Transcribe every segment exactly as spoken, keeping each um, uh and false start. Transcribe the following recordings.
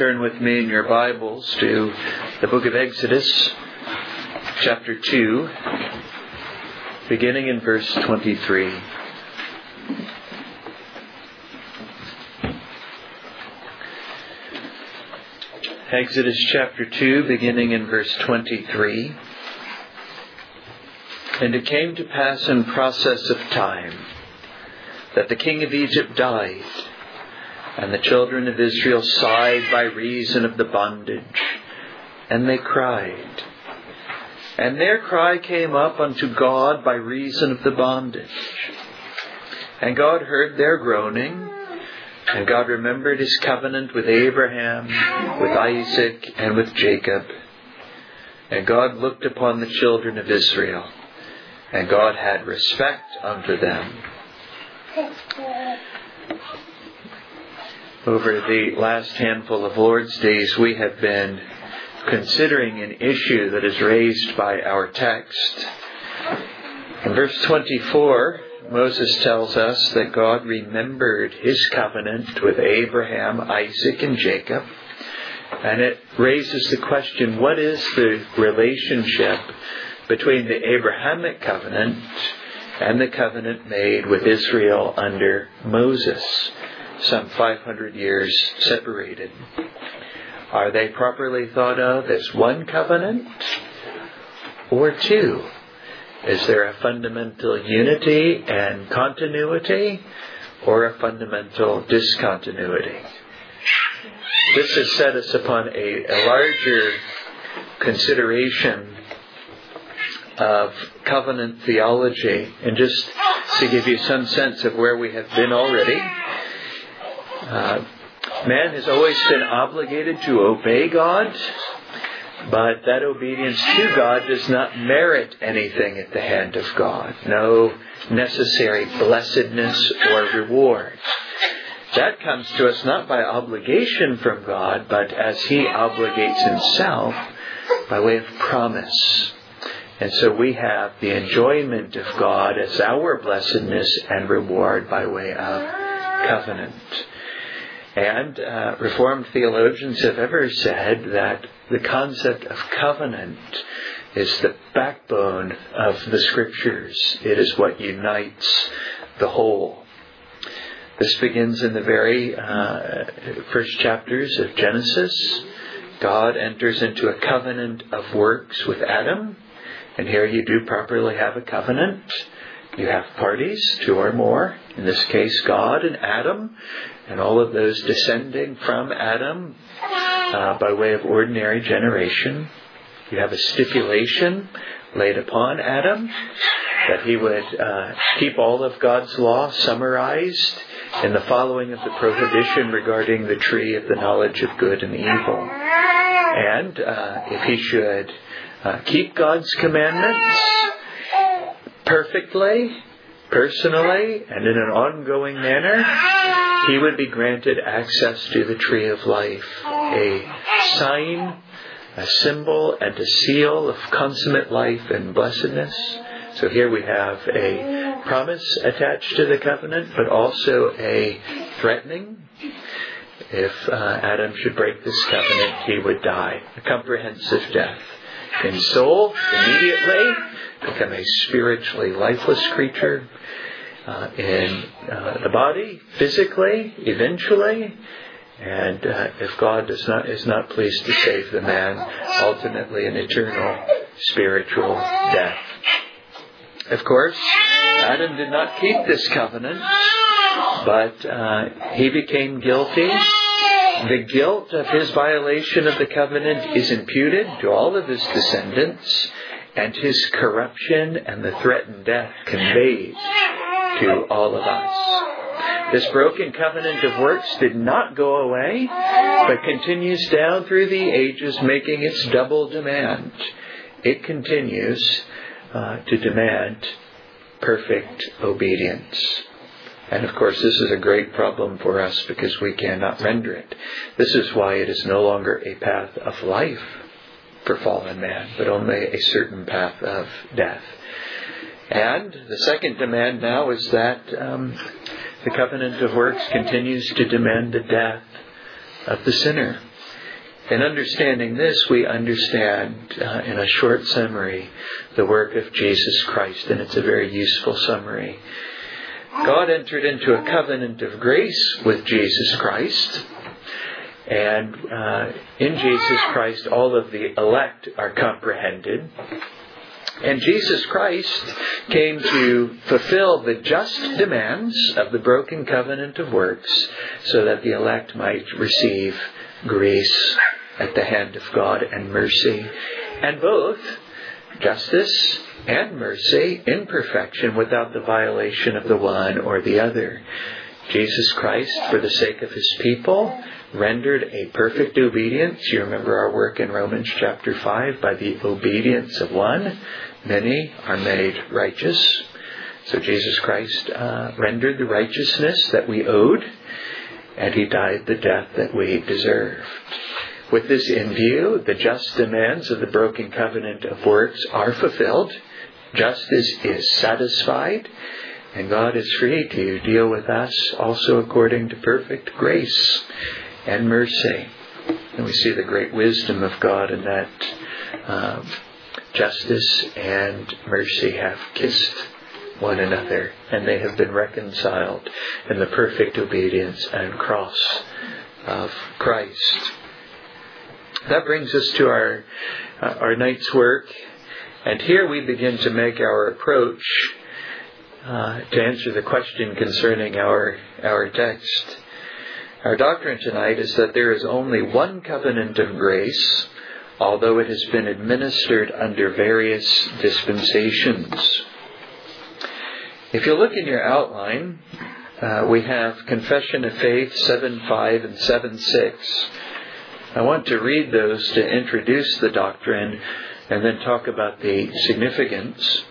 turn with me in your Bibles to the book of Exodus, chapter two, beginning in verse twenty-three. Exodus chapter two, beginning in verse twenty-three. And it came to pass in process of time that the king of Egypt died, and the children of Israel sighed by reason of the bondage, and they cried. And their cry came up unto God by reason of the bondage. And God heard their groaning, and God remembered His covenant with Abraham, with Isaac, and with Jacob. And God looked upon the children of Israel, and God had respect unto them. Over the last handful of Lord's Days, we have been considering an issue that is raised by our text. In verse twenty-four, Moses tells us that God remembered His covenant with Abraham, Isaac, and Jacob. And it raises the question, what is the relationship between the Abrahamic covenant and the covenant made with Israel under Moses, some five hundred years separated? Are they properly thought of as one covenant or two? Is there a fundamental unity and continuity or a fundamental discontinuity? This has set us upon a, a larger consideration of covenant theology. And just to give you some sense of where we have been already, uh, man has always been obligated to obey God, but that obedience to God does not merit anything at the hand of God. No necessary blessedness or reward. That comes to us not by obligation from God, but as He obligates Himself by way of promise. And so we have the enjoyment of God as our blessedness and reward by way of covenant. And uh, Reformed theologians have ever said that the concept of covenant is the backbone of the Scriptures. It is what unites the whole. This begins in the very uh, first chapters of Genesis. God enters into a covenant of works with Adam. And here you do properly have a covenant. You have parties, two or more. In this case, God and Adam, and all of those descending from Adam uh, by way of ordinary generation. You have a stipulation laid upon Adam that he would uh, keep all of God's law summarized in the following of the prohibition regarding the tree of the knowledge of good and evil. And uh, if he should uh, keep God's commandments perfectly, personally, and in an ongoing manner, he would be granted access to the tree of life, a sign, a symbol, and a seal of consummate life and blessedness. So here we have a promise attached to the covenant, but also a threatening. If uh, Adam should break this covenant, he would die. A comprehensive death. In soul, immediately, become a spiritually lifeless creature. Uh, in uh, the body, physically, eventually. And uh, if God does not is not pleased to save the man, ultimately an eternal spiritual death. Of course, Adam did not keep this covenant, but uh, he became guilty. The guilt of his violation of the covenant is imputed to all of his descendants, and his corruption and the threatened death conveyed to all of us. This broken covenant of works did not go away, but continues down through the ages, making its double demand. It continues uh, to demand perfect obedience. And of course, this is a great problem for us because we cannot render it. This is why it is no longer a path of life for fallen man, but only a certain path of death. And the second demand now is that um, the covenant of works continues to demand the death of the sinner. In understanding this, we understand, uh, in a short summary, the work of Jesus Christ, and it's a very useful summary. God entered into a covenant of grace with Jesus Christ, and uh, in Jesus Christ all of the elect are comprehended. And Jesus Christ came to fulfill the just demands of the broken covenant of works so that the elect might receive grace at the hand of God and mercy. And both justice and mercy in perfection without the violation of the one or the other. Jesus Christ, for the sake of His people, rendered a perfect obedience. You remember our work in Romans chapter five. By the obedience of one, many are made righteous. So Jesus Christ uh, rendered the righteousness that we owed, and He died the death that we deserved. With this in view, the just demands of the broken covenant of works are fulfilled. Justice is satisfied, and God is free to deal with us also according to perfect grace and mercy. And we see the great wisdom of God in that um, justice and mercy have kissed one another, and they have been reconciled in the perfect obedience and cross of Christ. That brings us to our uh, our night's work, and here we begin to make our approach uh, to answer the question concerning our our text. Our doctrine tonight is that there is only one covenant of grace, although it has been administered under various dispensations. If you look in your outline, uh, we have Confession of Faith seven five and seven six. I want to read those to introduce the doctrine and then talk about the significance.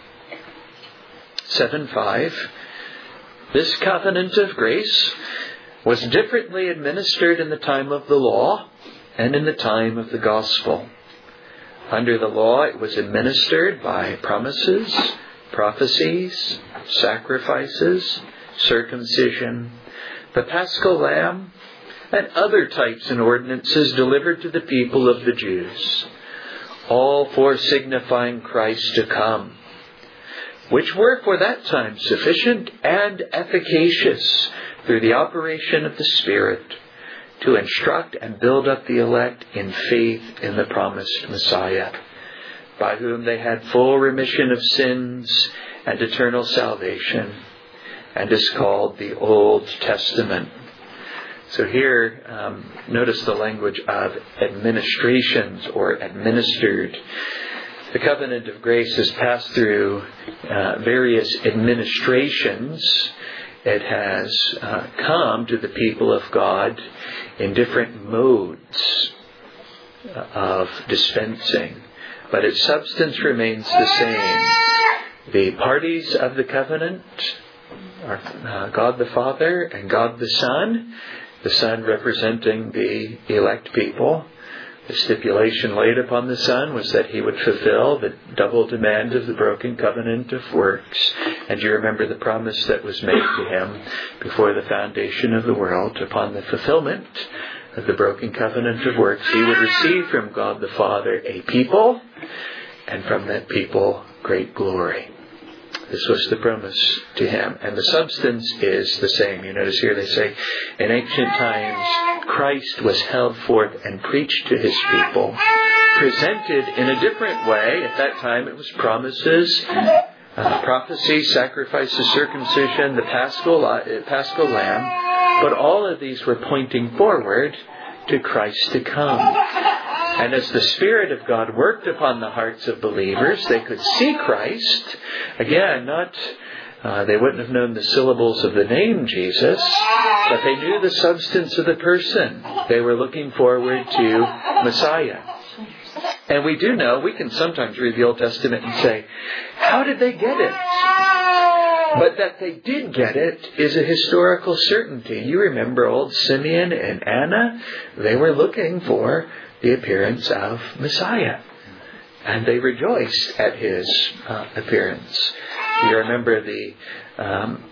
seven five. This covenant of grace was differently administered in the time of the law and in the time of the gospel. Under the law, it was administered by promises, prophecies, sacrifices, circumcision, the Paschal Lamb, and other types and ordinances delivered to the people of the Jews, all for signifying Christ to come, which were for that time sufficient and efficacious through the operation of the Spirit to instruct and build up the elect in faith in the promised Messiah, by whom they had full remission of sins and eternal salvation, and is called the Old Testament. So here, um, notice the language of administrations or administered. The covenant of grace has passed through uh, various administrations. It has uh, come to the people of God in different modes of dispensing, but its substance remains the same. The parties of the covenant are uh, God the Father and God the Son, the Son representing the elect people. The stipulation laid upon the Son was that He would fulfill the double demand of the broken covenant of works. And you remember the promise that was made to Him before the foundation of the world. Upon the fulfillment of the broken covenant of works, He would receive from God the Father a people, and from that people great glory. This was the promise to Him. And the substance is the same. You notice here they say, in ancient times, Christ was held forth and preached to His people, presented in a different way. At that time it was promises, uh, prophecy, sacrifices, circumcision, the Paschal, uh, Paschal Lamb. But all of these were pointing forward to Christ to come. And as the Spirit of God worked upon the hearts of believers, they could see Christ. Again, not uh, they wouldn't have known the syllables of the name Jesus, but they knew the substance of the person. They were looking forward to Messiah. And we do know, we can sometimes read the Old Testament and say, how did they get it? But that they did get it is a historical certainty. You remember old Simeon and Anna? They were looking for the appearance of Messiah, and they rejoiced at His uh, appearance. You remember the um,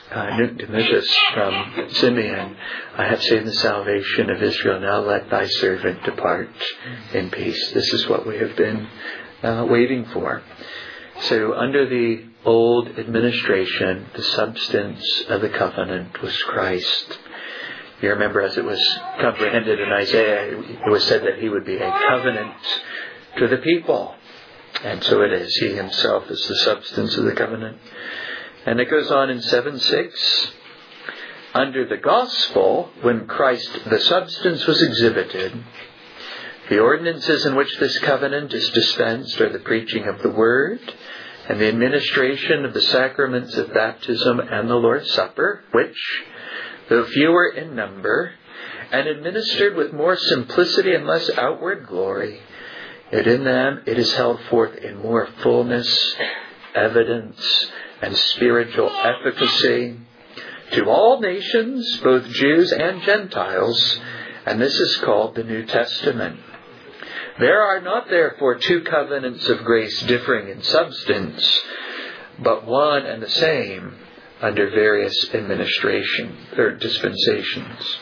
uh, Nunc Dimittis from Simeon, I have seen the salvation of Israel. Now let thy servant depart in peace. This is what we have been uh, waiting for. So under the old administration, the substance of the covenant was Christ. You remember, as it was comprehended in Isaiah, it was said that he would be a covenant to the people. And so it is. He himself is the substance of the covenant. And it goes on in seven six. Under the gospel, when Christ the substance was exhibited, the ordinances in which this covenant is dispensed are the preaching of the word and the administration of the sacraments of baptism and the Lord's Supper, which, though fewer in number, and administered with more simplicity and less outward glory, yet in them it is held forth in more fullness, evidence, and spiritual efficacy to all nations, both Jews and Gentiles, and this is called the New Testament. There are not therefore two covenants of grace differing in substance, but one and the same under various administration or dispensations.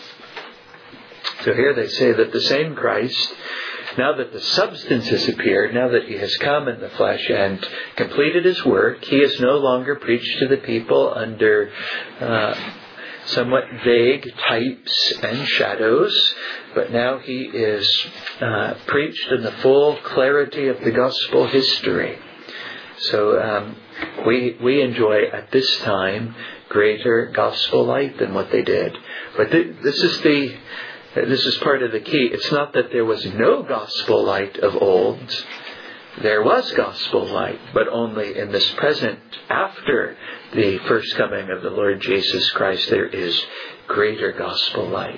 So here they say that the same Christ, now that the substance has appeared, now that he has come in the flesh and completed his work, he is no longer preached to the people under uh, somewhat vague types and shadows, but now he is uh, preached in the full clarity of the gospel history. So um, we we enjoy at this time greater gospel light than what they did. But th- this is the this is part of the key. It's not that there was no gospel light of old. There was gospel light, but only in this present, after the first coming of the Lord Jesus Christ, there is greater gospel light.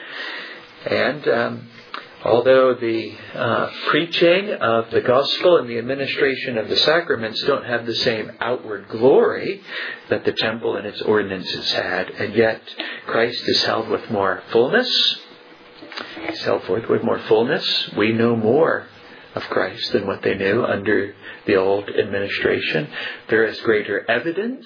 And um, although the uh, preaching of the gospel and the administration of the sacraments don't have the same outward glory that the temple and its ordinances had, and yet Christ is held with more fullness. He's held forth with more fullness. We know more of Christ than what they knew under the old administration. There is greater evidence.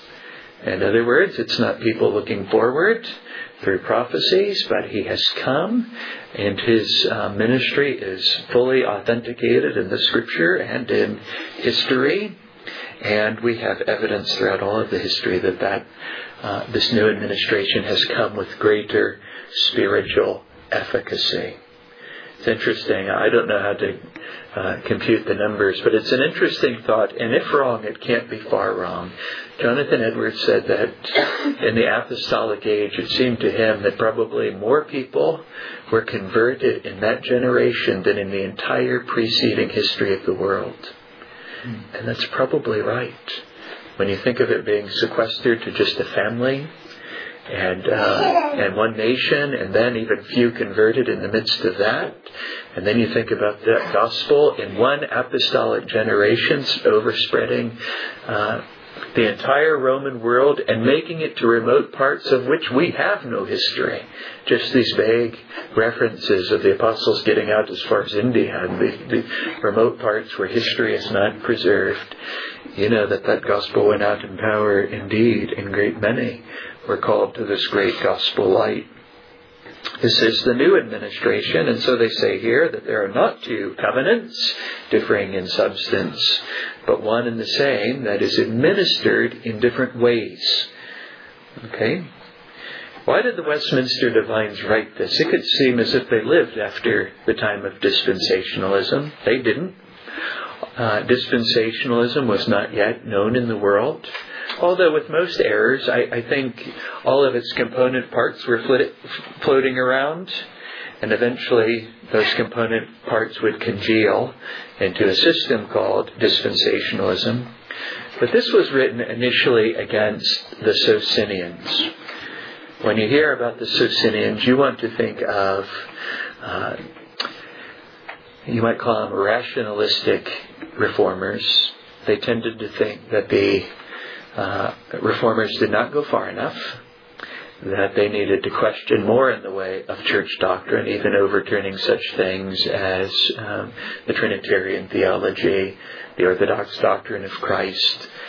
In other words, it's not people looking forward through prophecies, but he has come, and his uh, ministry is fully authenticated in the Scripture and in history. And we have evidence throughout all of the history that, that uh, this new administration has come with greater spiritual efficacy. It's interesting. I don't know how to uh, compute the numbers, but it's an interesting thought. And if wrong, it can't be far wrong. Jonathan Edwards said that in the apostolic age, it seemed to him that probably more people were converted in that generation than in the entire preceding history of the world. And that's probably right. When you think of it being sequestered to just a family, and uh, and one nation, and then even few converted in the midst of that. And then you think about the gospel in one apostolic generation, overspreading uh, the entire Roman world and making it to remote parts of which we have no history. Just these vague references of the apostles getting out as far as India and the, the remote parts where history is not preserved. You know that that gospel went out in power indeed, and great many were called to this great gospel light. This is the new administration, and so they say here that there are not two covenants differing in substance, but one and the same that is administered in different ways. Okay? Why did the Westminster Divines write this? It could seem as if they lived after the time of dispensationalism. They didn't. Uh, dispensationalism was not yet known in the world. Although with most errors, I, I think all of its component parts were flit, floating around, and eventually those component parts would congeal into a system called dispensationalism. But this was written initially against the Socinians. When you hear about the Socinians, you want to think of, uh, you might call them rationalistic reformers. They tended to think that the Uh, reformers did not go far enough, that they needed to question more in the way of church doctrine, even overturning such things as um, the Trinitarian theology, the Orthodox doctrine of Christ.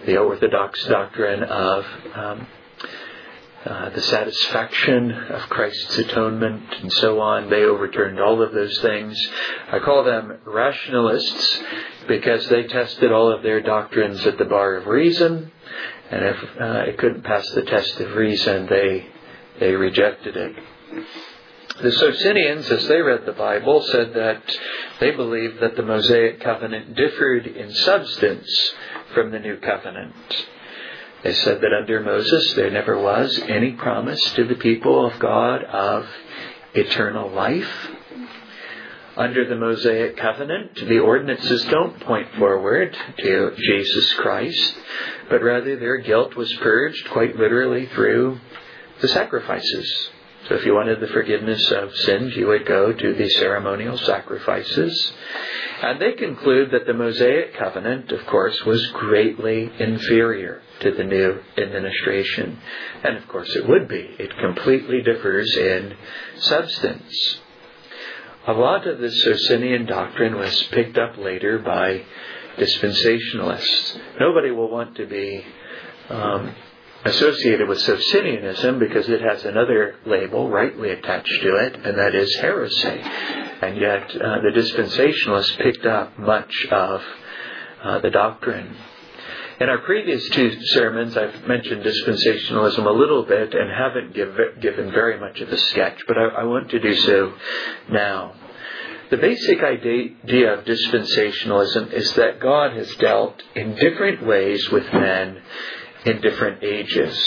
the Orthodox doctrine of um, uh, the satisfaction of Christ's atonement and so on. They overturned all of those things. I call them rationalists because they tested all of their doctrines at the bar of reason, and if uh, it couldn't pass the test of reason, they they rejected it. The Socinians, as they read the Bible, said that they believed that the Mosaic covenant differed in substance from the New Covenant. They said that under Moses there never was any promise to the people of God of eternal life. Under the Mosaic covenant, the ordinances don't point forward to Jesus Christ, but rather their guilt was purged quite literally through the sacrifices. So if you wanted the forgiveness of sins, you would go to the ceremonial sacrifices. And they conclude that the Mosaic covenant, of course, was greatly inferior to the new administration. And of course it would be. It completely differs in substance. A lot of the Socinian doctrine was picked up later by dispensationalists. Nobody will want to be um, associated with Socinianism because it has another label rightly attached to it, and that is heresy. And yet uh, the dispensationalists picked up much of uh, the doctrine. In our previous two sermons, I've mentioned dispensationalism a little bit and haven't give, given very much of a sketch, but I, I want to do so now. The basic idea of dispensationalism is that God has dealt in different ways with men in different ages.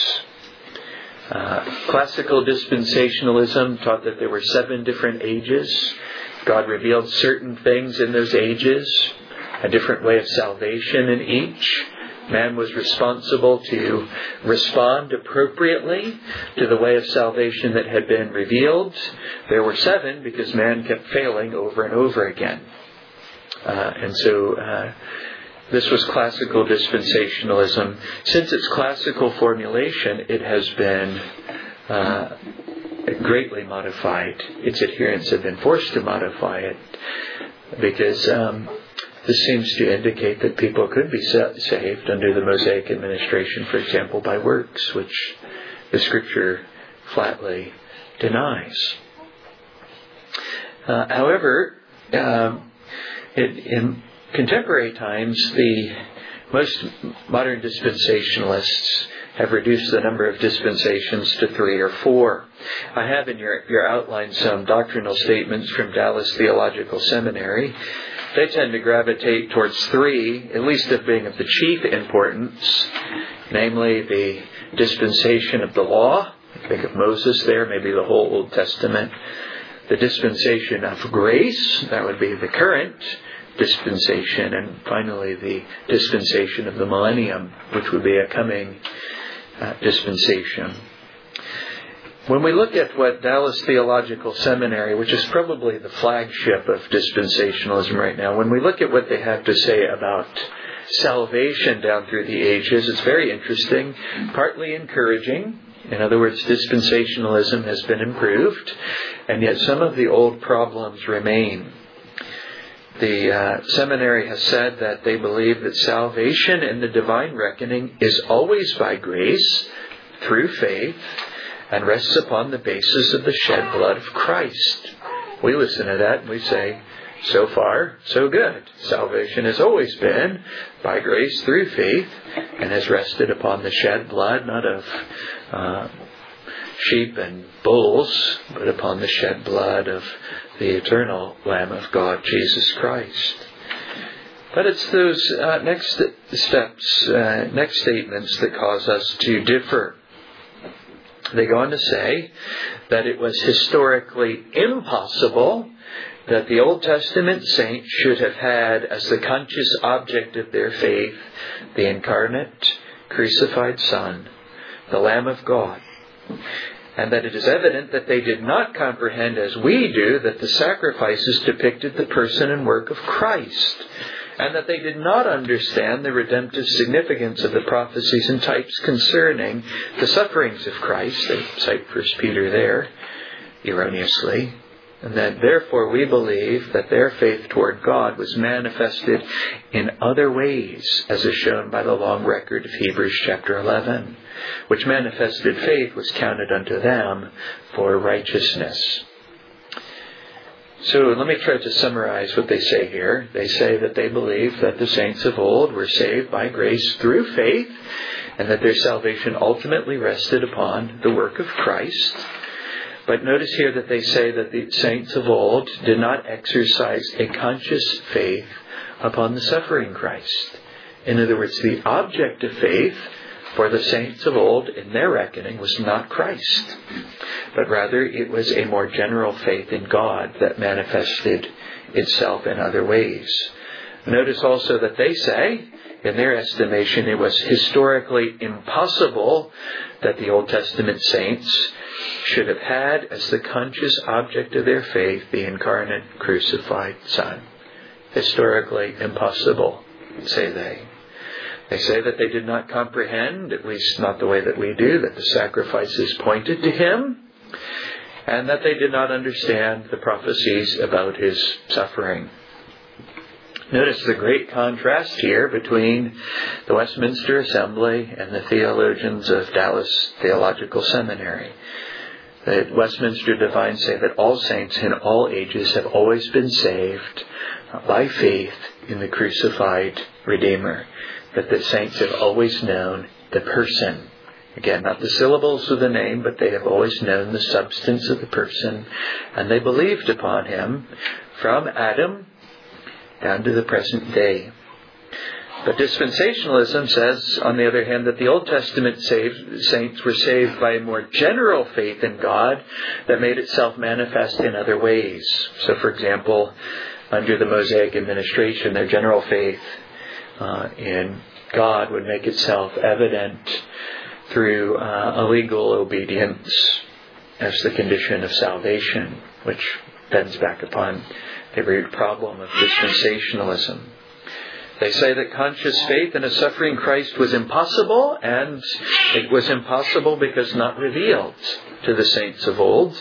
Uh, classical dispensationalism taught that there were seven different ages. God revealed certain things in those ages, a different way of salvation in each. Man was responsible to respond appropriately to the way of salvation that had been revealed. There were seven because man kept failing over and over again. Uh, and so uh, this was classical dispensationalism. Since its classical formulation, it has been uh, greatly modified. Its adherents have been forced to modify it because Um, This seems to indicate that people could be saved under the Mosaic administration, for example, by works, which the Scripture flatly denies. Uh, however, um, it, in contemporary times, the most modern dispensationalists have reduced the number of dispensations to three or four. I have in your, your outline some doctrinal statements from Dallas Theological Seminary. They tend to gravitate towards three, at least of being of the chief importance, namely the dispensation of the law. Think of Moses there, maybe the whole Old Testament. The dispensation of grace, that would be the current dispensation. And finally, the dispensation of the millennium, which would be a coming uh, dispensation. When we look at what Dallas Theological Seminary, which is probably the flagship of dispensationalism right now, when we look at what they have to say about salvation down through the ages, it's very interesting, partly encouraging. In other words, dispensationalism has been improved, and yet some of the old problems remain. The uh, seminary has said that they believe that salvation in the divine reckoning is always by grace, through faith, and rests upon the basis of the shed blood of Christ. We listen to that and we say, so far, so good. Salvation has always been by grace through faith and has rested upon the shed blood, not of uh, sheep and bulls, but upon the shed blood of the eternal Lamb of God, Jesus Christ. But it's those uh, next steps, uh, next statements that cause us to differ. They go on to say that it was historically impossible that the Old Testament saints should have had as the conscious object of their faith the incarnate, crucified Son, the Lamb of God, and that it is evident that they did not comprehend as we do that the sacrifices depicted the person and work of Christ, and that they did not understand the redemptive significance of the prophecies and types concerning the sufferings of Christ. They cite First Peter there, erroneously. And that therefore we believe that their faith toward God was manifested in other ways, as is shown by the long record of Hebrews chapter eleven, which manifested faith was counted unto them for righteousness. So let me try to summarize what they say here. They say that they believe that the saints of old were saved by grace through faith, and that their salvation ultimately rested upon the work of Christ. But notice here that they say that the saints of old did not exercise a conscious faith upon the suffering Christ. In other words, the object of faith for the saints of old in their reckoning was not Christ, but rather it was a more general faith in God that manifested itself in other ways. Notice also that they say, in their estimation, it was historically impossible that the Old Testament saints should have had as the conscious object of their faith the incarnate crucified Son. Historically impossible, say they. They say that they did not comprehend, at least not the way that we do, that the sacrifices pointed to Him, and that they did not understand the prophecies about His suffering. Notice the great contrast here between the Westminster Assembly and the theologians of Dallas Theological Seminary. The Westminster Divines say that all saints in all ages have always been saved by faith in the crucified Redeemer. That the saints have always known the person. Again, not the syllables of the name, but they have always known the substance of the person. And they believed upon Him from Adam down to the present day. But dispensationalism says, on the other hand, that the Old Testament saved, saints were saved by a more general faith in God that made itself manifest in other ways. So, for example, under the Mosaic administration, their general faith uh, in God would make itself evident through uh, a legal obedience as the condition of salvation, which bends back upon the root problem of dispensationalism. They say that conscious faith in a suffering Christ was impossible, and it was impossible because not revealed to the saints of old.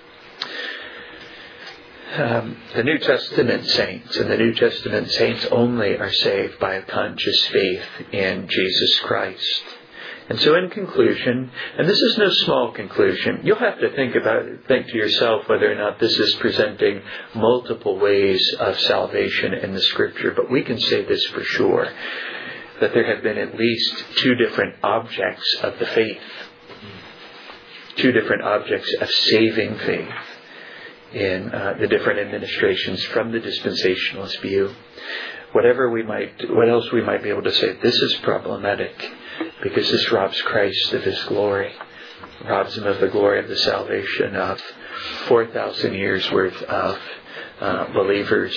Um, the New Testament saints and the New Testament saints only are saved by a conscious faith in Jesus Christ. And so in conclusion, and this is no small conclusion, you'll have to think about it, think to yourself whether or not this is presenting multiple ways of salvation in the Scripture. But we can say this for sure, that there have been at least two different objects of the faith. Two different objects of saving faith in uh, the different administrations from the dispensationalist view. Whatever we might, what else we might be able to say, this is problematic because this robs Christ of His glory, robs Him of the glory of the salvation of four thousand years worth of uh, believers.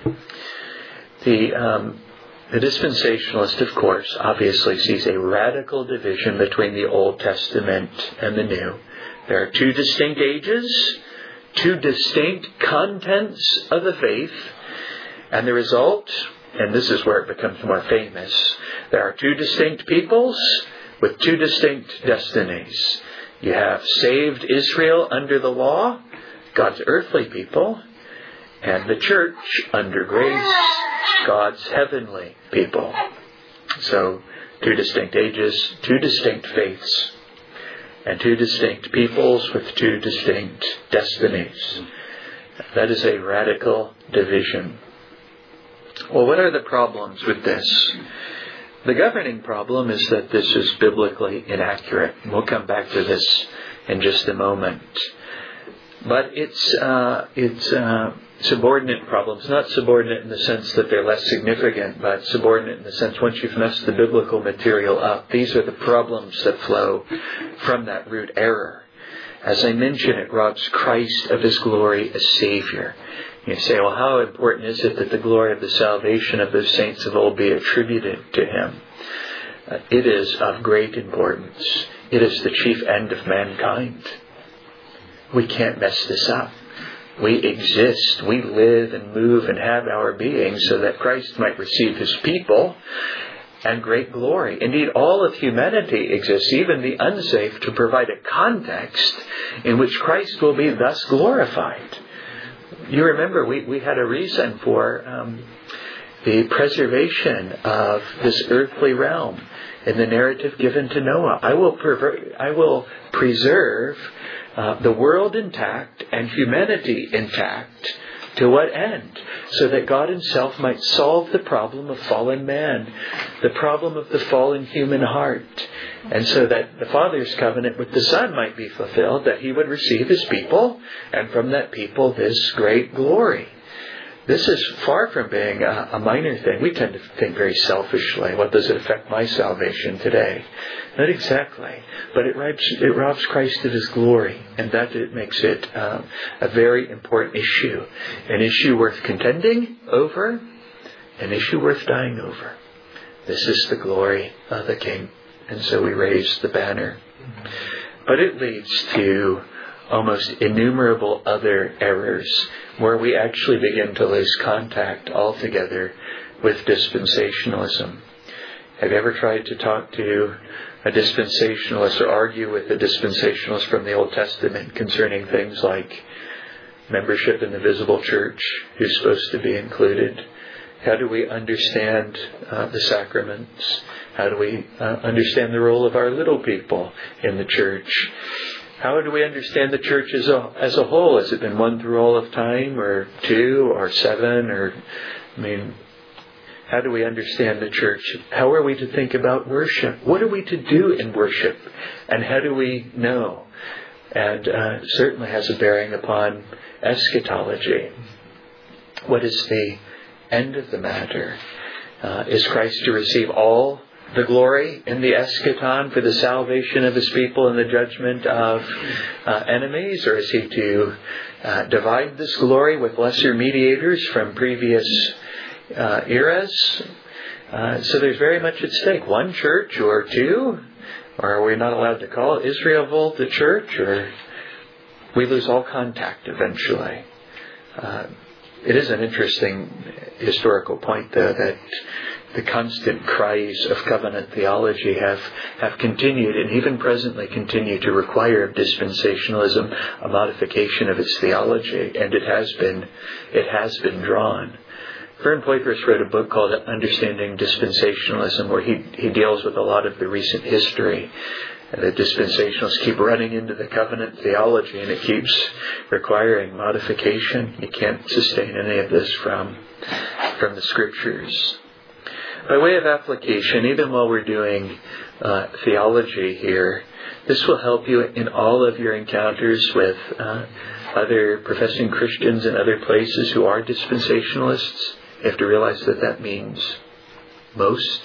The um, the dispensationalist, of course, obviously sees a radical division between the Old Testament and the New. There are two distinct ages, two distinct contents of the faith, and the result, and this is where it becomes more famous, there are two distinct peoples with two distinct destinies. You have saved Israel under the law, God's earthly people, and the church under grace, God's heavenly people. So, two distinct ages, two distinct faiths, and two distinct peoples with two distinct destinies. That is a radical division. Well, what are the problems with this? The governing problem is that this is biblically inaccurate. We'll come back to this in just a moment. But it's uh, it's uh, subordinate problems. Not subordinate in the sense that they're less significant, but subordinate in the sense once you've messed the biblical material up, these are the problems that flow from that root error. As I mentioned, it robs Christ of His glory as Savior. You say, well, how important is it that the glory of the salvation of those saints of old be attributed to Him? Uh, it is of great importance. It is the chief end of mankind. We can't mess this up. We exist, we live and move and have our being so that Christ might receive His people and great glory. Indeed, all of humanity exists, even the unsaved, to provide a context in which Christ will be thus glorified. you remember we, we had a reason for um, the preservation of this earthly realm in the narrative given to Noah. I will, perver- I will preserve uh, the world intact and humanity intact. To what end? So that God Himself might solve the problem of fallen man, the problem of the fallen human heart, and so that the Father's covenant with the Son might be fulfilled, that He would receive His people, and from that people this great glory. This is far from being a, a minor thing. We tend to think very selfishly. What does it affect my salvation today? Not exactly. But it robs, it robs Christ of His glory. And that it makes it um, a very important issue. An issue worth contending over. An issue worth dying over. This is the glory of the King. And so we raise the banner. But it leads to almost innumerable other errors where we actually begin to lose contact altogether with dispensationalism. Have you ever tried to talk to a dispensationalist or argue with a dispensationalist from the Old Testament concerning things like membership in the visible church, who's supposed to be included? How do we understand uh, the sacraments? How do we uh, understand the role of our little people in the church? How do we understand the church as a, as a whole? Has it been one through all of time, or two, or seven, or, I mean, how do we understand the church? How are we to think about worship? What are we to do in worship? And how do we know? And uh, certainly has a bearing upon eschatology. What is the end of the matter? Uh, is Christ to receive all the glory in the eschaton for the salvation of His people and the judgment of uh, enemies? Or is He to uh, divide this glory with lesser mediators from previous uh, eras? Uh, so there's very much at stake. One church or two? Or are we not allowed to call Israel the church? Or we lose all contact eventually. Uh, it is an interesting historical point, though, that the constant cries of covenant theology have, have continued and even presently continue to require of dispensationalism a modification of its theology, and it has been it has been drawn. Vern Poythress wrote a book called Understanding Dispensationalism, where he, he deals with a lot of the recent history. And the dispensationalists keep running into the covenant theology, and it keeps requiring modification. You can't sustain any of this from, from the Scriptures. By way of application, even while we're doing uh, theology here, this will help you in all of your encounters with uh, other professing Christians in other places who are dispensationalists. You have to realize that that means most.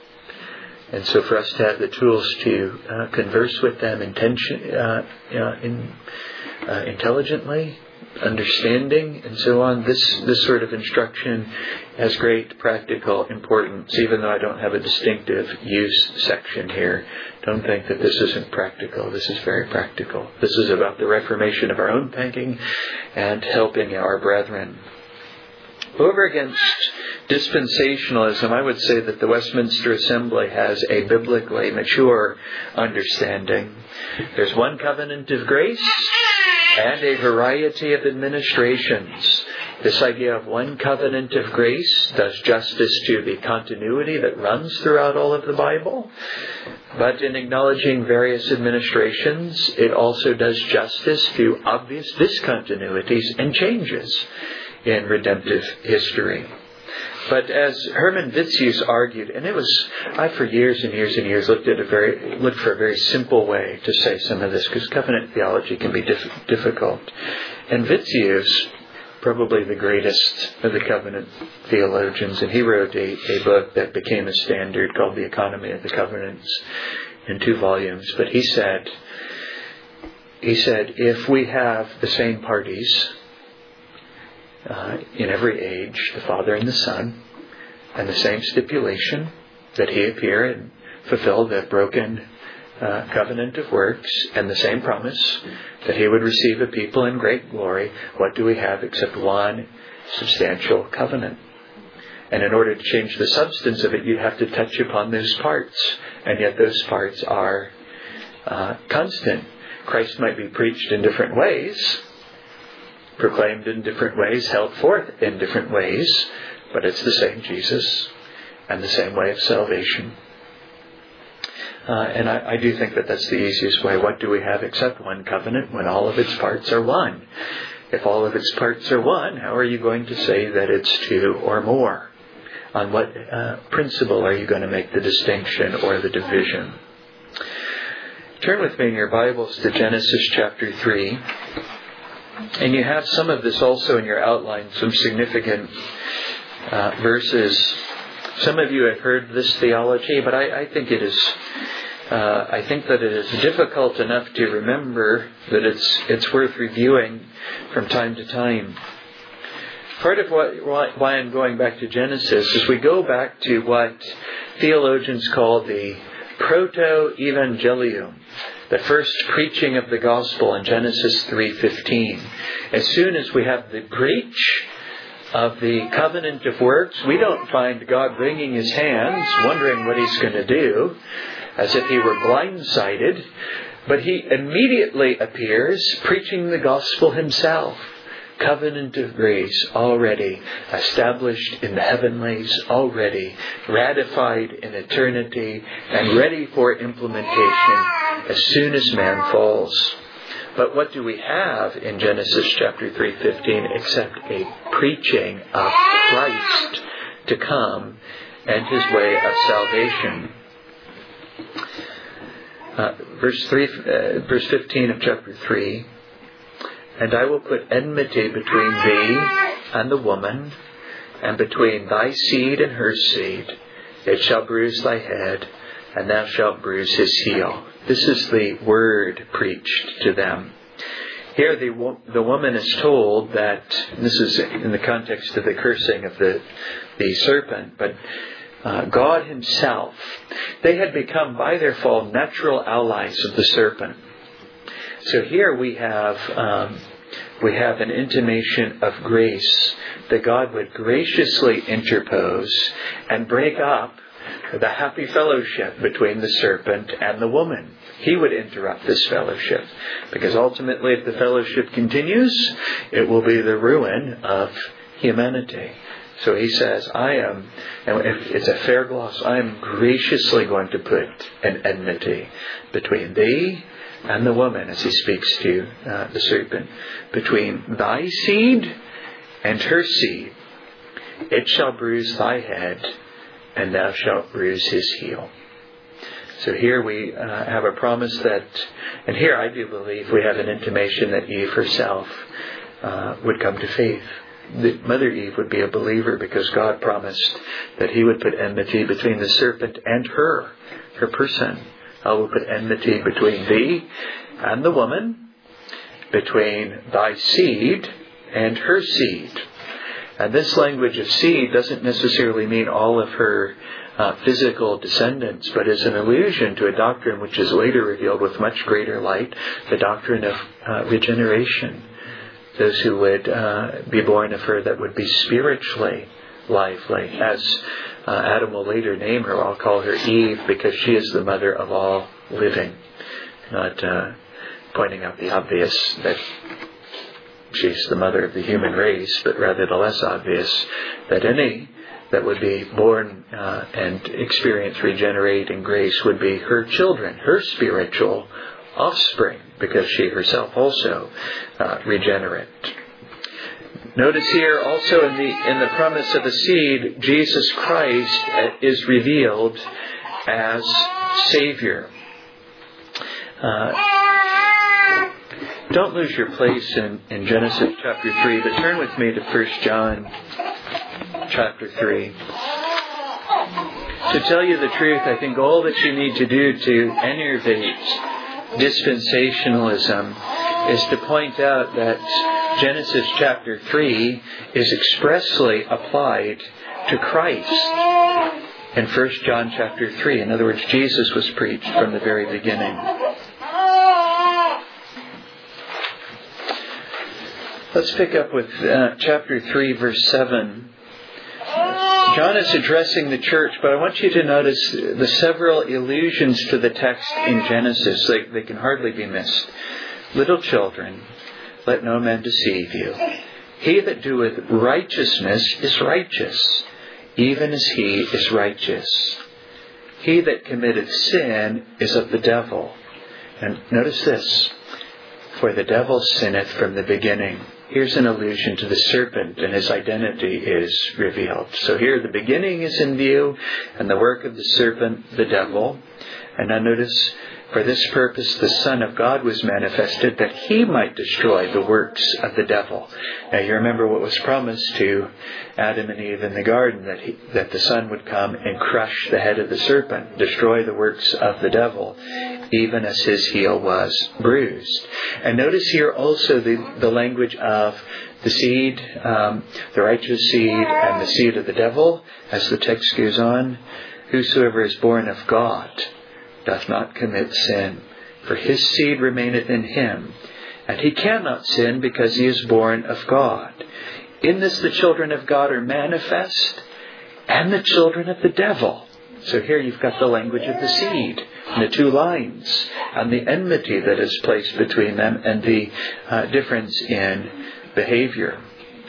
And so for us to have the tools to uh, converse with them intention, uh, uh, in, uh, intelligently, understanding, and so on, this, this sort of instruction has great practical importance, even though I don't have a distinctive use section here. Don't think that this isn't practical. This is very practical. This is about the reformation of our own thinking and helping our brethren. Over against dispensationalism, I would say that the Westminster Assembly has a biblically mature understanding. There's one covenant of grace and a variety of administrations. This idea of one covenant of grace does justice to the continuity that runs throughout all of the Bible. But in acknowledging various administrations, it also does justice to obvious discontinuities and changes in redemptive history. But as Herman Witsius argued, and it was, I for years and years and years looked at a very, looked for a very simple way to say some of this, because covenant theology can be diff- difficult. And Witsius, probably the greatest of the covenant theologians, and he wrote a, a book that became a standard called The Economy of the Covenants in two volumes. But he said, he said, if we have the same parties Uh, in every age, the Father and the Son, and the same stipulation that He appear and fulfill the broken uh, covenant of works, and the same promise that He would receive a people in great glory, what do we have except one substantial covenant? And in order to change the substance of it, you have to touch upon those parts, and yet those parts are uh, constant. Christ might be preached in different ways, proclaimed in different ways, held forth in different ways, but it's the same Jesus and the same way of salvation. Uh, and I, I do think that that's the easiest way. What do we have except one covenant when all of its parts are one? If all of its parts are one, how are you going to say that it's two or more? On what uh, principle are you going to make the distinction or the division? Turn with me in your Bibles to Genesis chapter three. And you have some of this also in your outline, some significant uh, verses. Some of you have heard this theology, but I, I think it is uh, I think that it is difficult enough to remember that it's it's worth reviewing from time to time. Part of what, why I'm going back to Genesis is we go back to what theologians call the proto-evangelium, the first preaching of the gospel in Genesis three fifteen. As soon as we have the breach of the covenant of works, we don't find God wringing his hands, wondering what he's going to do, as if he were blindsided, but he immediately appears preaching the gospel himself. Covenant of grace already established in the heavenlies, already ratified in eternity, and ready for implementation as soon as man falls. But what do we have in Genesis chapter three fifteen except a preaching of Christ to come and his way of salvation? Uh, verse three, uh, verse fifteen of chapter three. And I will put enmity between thee and the woman, and between thy seed and her seed. It shall bruise thy head, and thou shalt bruise his heel. This is the word preached to them. Here the, the woman is told that, this is in the context of the cursing of the, the serpent, but uh, God himself, they had become by their fall natural allies of the serpent. So here we have um, we have an intimation of grace that God would graciously interpose and break up the happy fellowship between the serpent and the woman. He would interrupt this fellowship, because ultimately if the fellowship continues, it will be the ruin of humanity. So he says, I am, and if it's a fair gloss, I am graciously going to put an enmity between thee and the woman, as he speaks to uh, the serpent, between thy seed and her seed. It shall bruise thy head, and thou shalt bruise his heel. So here we uh, have a promise that, and here I do believe we have an intimation that Eve herself uh, would come to faith. That Mother Eve would be a believer, because God promised that he would put enmity between the serpent and her, her person. I will put enmity between thee and the woman, between thy seed and her seed. And this language of seed doesn't necessarily mean all of her uh, physical descendants, but is an allusion to a doctrine which is later revealed with much greater light, the doctrine of uh, regeneration. Those who would uh, be born of her that would be spiritually lively. As uh, Adam will later name her, I'll call her Eve, because she is the mother of all living. Not uh, pointing out the obvious that she's the mother of the human race, but rather the less obvious that any that would be born uh, and experience regenerating grace would be her children, her spiritual offspring, because she herself also uh, regenerate. Notice here also in the in the promise of the seed, Jesus Christ is revealed as Savior. Uh, don't lose your place in, in Genesis chapter three, but turn with me to First John chapter three. To tell you the truth, I think all that you need to do to enervate dispensationalism is to point out that Genesis chapter three is expressly applied to Christ in First John chapter three. In other words, Jesus was preached from the very beginning. Let's pick up with uh, chapter three, verse seven. John is addressing the church, but I want you to notice the several allusions to the text in Genesis. They, they can hardly be missed. Little children, let no man deceive you. He that doeth righteousness is righteous, even as he is righteous. He that committeth sin is of the devil. And notice this, for the devil sinneth from the beginning. Here's an allusion to the serpent, and his identity is revealed. So here the beginning is in view, and the work of the serpent, the devil. And now notice, for this purpose the Son of God was manifested, that he might destroy the works of the devil. Now you remember what was promised to Adam and Eve in the garden, that he, that the Son would come and crush the head of the serpent, destroy the works of the devil, even as his heel was bruised. And notice here also the, the language of the seed, um, the righteous seed, and the seed of the devil, as the text goes on. Whosoever is born of God doth not commit sin, for his seed remaineth in him, and he cannot sin because he is born of God. In this the children of God are manifest, and the children of the devil. So here you've got the language of the seed, and the two lines, and the enmity that is placed between them, and the uh, difference in behavior.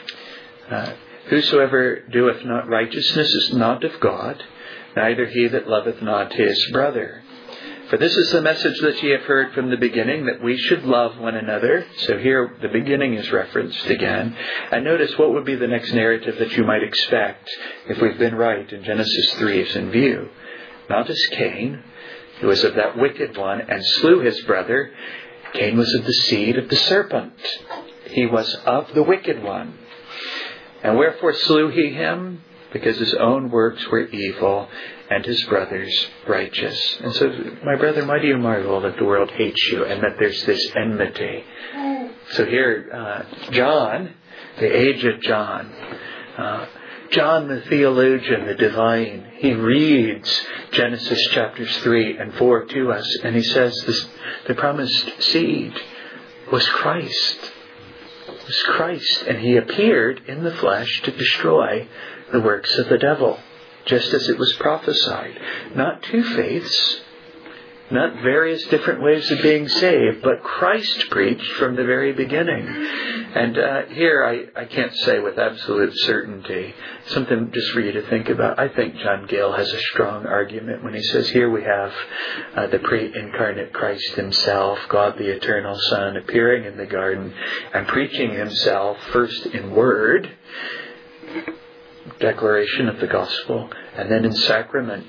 Uh, Whosoever doeth not righteousness is not of God, neither he that loveth not his brother. For this is the message that ye have heard from the beginning, that we should love one another. So here the beginning is referenced again. And notice what would be the next narrative that you might expect if we've been right and Genesis three is in view. Not as Cain, who was of that wicked one and slew his brother. Cain was of the seed of the serpent. He was of the wicked one. And wherefore slew he him? Because his own works were evil, and his brother's righteous. And so, my brethren, why do you marvel that the world hates you, and that there's this enmity? So here, uh, John, the aged John, uh, John the theologian, the divine, he reads Genesis chapters three and four to us, and he says this, the promised seed was Christ. Was Christ, and he appeared in the flesh to destroy the works of the devil, just as it was prophesied. Not two faiths, not various different ways of being saved, but Christ preached from the very beginning. And uh, here I, I can't say with absolute certainty, something just for you to think about. I think John Gill has a strong argument when he says here we have uh, the pre-incarnate Christ himself, God the eternal Son, appearing in the garden and preaching himself first in word, declaration of the gospel, and then in sacrament,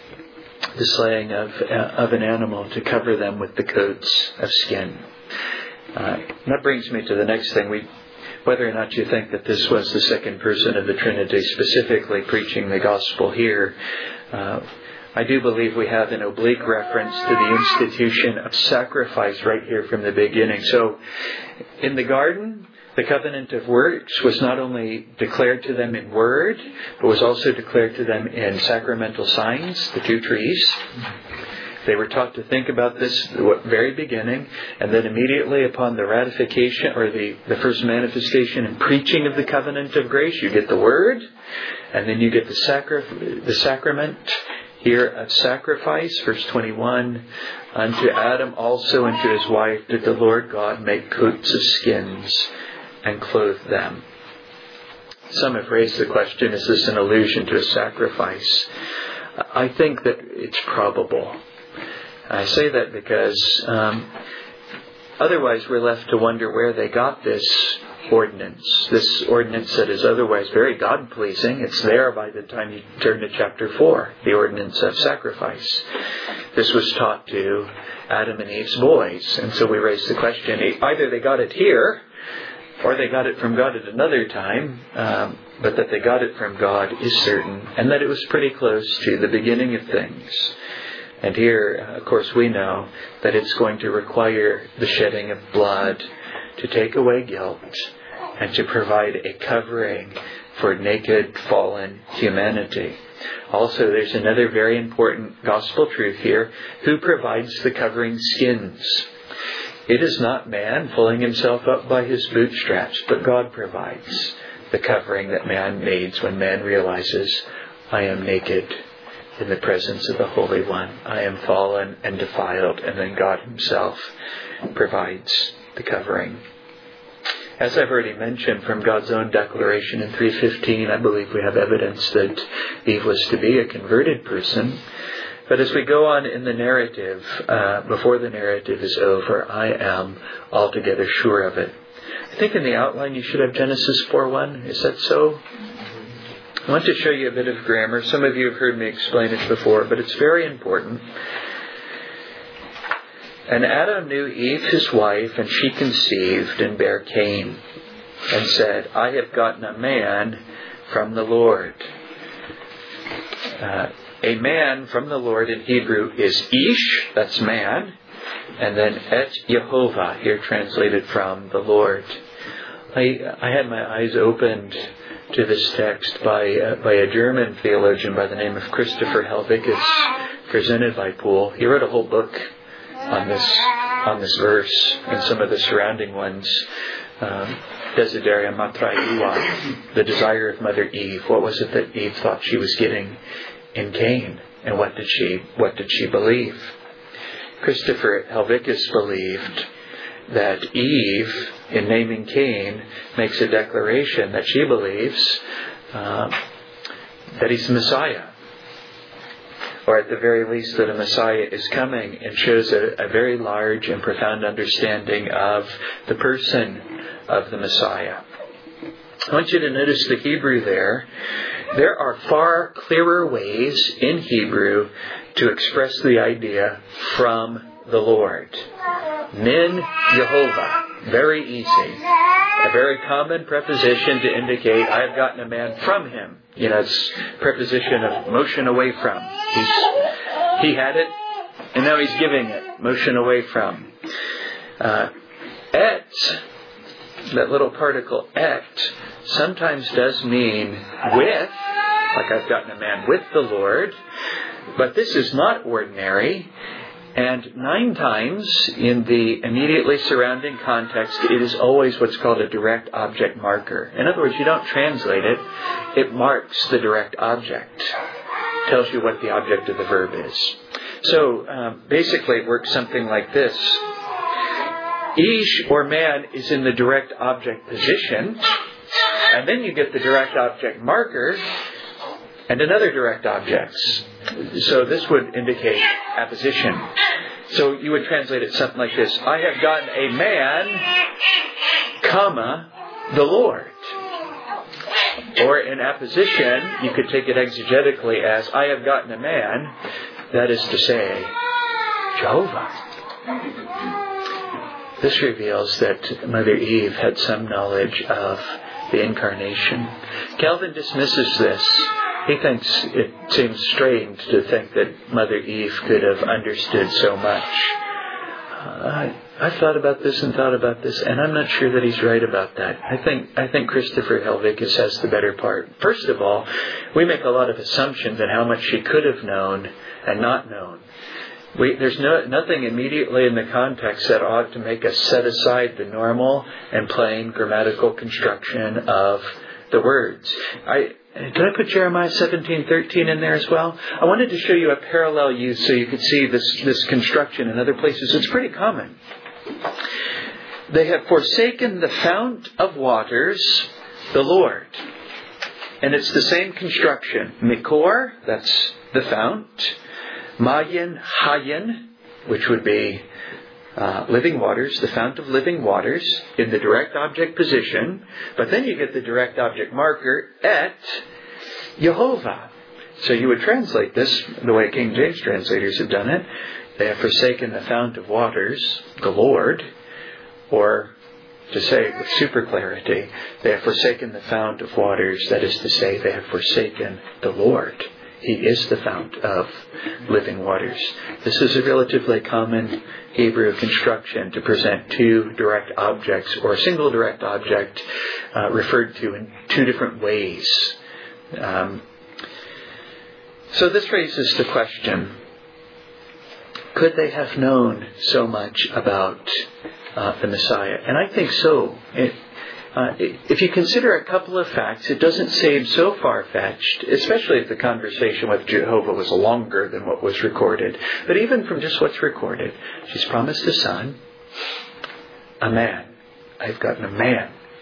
the slaying of uh, of an animal to cover them with the coats of skin. Uh, that brings me to the next thing. We, whether or not you think that this was the second person of the Trinity specifically preaching the gospel here, uh, I do believe we have an oblique reference to the institution of sacrifice right here from the beginning. So, in the garden, the covenant of works was not only declared to them in word, but was also declared to them in sacramental signs, the two trees. They were taught to think about this at the very beginning, and then immediately upon the ratification or the, the first manifestation and preaching of the covenant of grace, you get the word, and then you get the, sacri- the sacrament here of sacrifice. Verse twenty-one, unto Adam also and to his wife did the Lord God make coats of skins and clothe them. Some have raised the question, is this an allusion to a sacrifice? I think that it's probable. I say that because um, otherwise we're left to wonder where they got this ordinance. This ordinance that is otherwise very God-pleasing. It's there by the time you turn to chapter four, the ordinance of sacrifice. This was taught to Adam and Eve's boys. And so we raise the question, either they got it here, or they got it from God at another time, um, but that they got it from God is certain, and that it was pretty close to the beginning of things. And here, of course, we know that it's going to require the shedding of blood to take away guilt and to provide a covering for naked, fallen humanity. Also, there's another very important gospel truth here. Who provides the covering skins? It is not man pulling himself up by his bootstraps, but God provides the covering that man needs when man realizes, I am naked in the presence of the Holy One. I am fallen and defiled, and then God himself provides the covering. As I've already mentioned, from God's own declaration in three fifteen, I believe we have evidence that Eve was to be a converted person. But as we go on in the narrative, uh, before the narrative is over, I am altogether sure of it. I think in the outline you should have Genesis four one. Is that so? I want to show you a bit of grammar. Some of you have heard me explain it before, but it's very important. And Adam knew Eve his wife, and she conceived and bare Cain, and said, I have gotten a man from the Lord. Uh, a man from the Lord in Hebrew is Ish, that's man, and then Et Yehovah, here translated from the Lord. I, I had my eyes opened to this text by uh, by a German theologian by the name of Christopher Helvicus, presented by Poole. He wrote a whole book on this on this verse and some of the surrounding ones. Um, Desideria Matrai Iwa, the desire of Mother Eve. What was it that Eve thought she was getting in Cain, and what did she what did she believe? Christopher Helvicus believed that Eve, in naming Cain, makes a declaration that she believes uh, that he's the Messiah, or at the very least that a Messiah is coming, and shows a, a very large and profound understanding of the person of the Messiah. I want you to notice the Hebrew there. There are far clearer ways in Hebrew to express the idea from the Lord. Min Yehovah. Very easy. A very common preposition to indicate I have gotten a man from him. You know, it's preposition of motion away from. He's, he had it, and now he's giving it. Motion away from. Uh, et, that little particle et, sometimes does mean with, like I've gotten a man with the Lord, but this is not ordinary. And nine times in the immediately surrounding context, it is always what's called a direct object marker. In other words, you don't translate it. It marks the direct object. Tells you what the object of the verb is. So um, basically it works something like this. Ish, or man, is in the direct object position. And then you get the direct object marker and another direct objects. So this would indicate apposition. So you would translate it something like this. I have gotten a man, comma, the Lord. Or in apposition, you could take it exegetically as I have gotten a man, that is to say, Jehovah. This reveals that Mother Eve had some knowledge of the Incarnation. Calvin dismisses this. He thinks it seems strange to think that Mother Eve could have understood so much. Uh, I've thought about this and thought about this, and I'm not sure that he's right about that. I think I think Christopher Helvicus has the better part. First of all, we make a lot of assumptions on how much she could have known and not known. We, there's no, nothing immediately in the context that ought to make us set aside the normal and plain grammatical construction of the words. I Did I put Jeremiah seventeen thirteen in there as well? I wanted to show you a parallel use so you could see this, this construction in other places. It's pretty common. They have forsaken the fount of waters, the Lord. And it's the same construction. Mikor, that's the fount. Mayin, Hayin, which would be Uh, living waters, the fount of living waters, in the direct object position. But then you get the direct object marker, et Yehovah. So you would translate this the way King James translators have done it. They have forsaken the fount of waters, the Lord. Or, to say it with super clarity, they have forsaken the fount of waters. That is to say, they have forsaken the Lord. He is the fount of living waters. This is a relatively common Hebrew construction to present two direct objects or a single direct object uh, referred to in two different ways. Um, so this raises the question, could they have known so much about uh, the Messiah? And I think so. It, Uh, if you consider a couple of facts, it doesn't seem so far-fetched, especially if the conversation with Jehovah was longer than what was recorded. But even from just what's recorded, she's promised a son, a man. I've gotten a man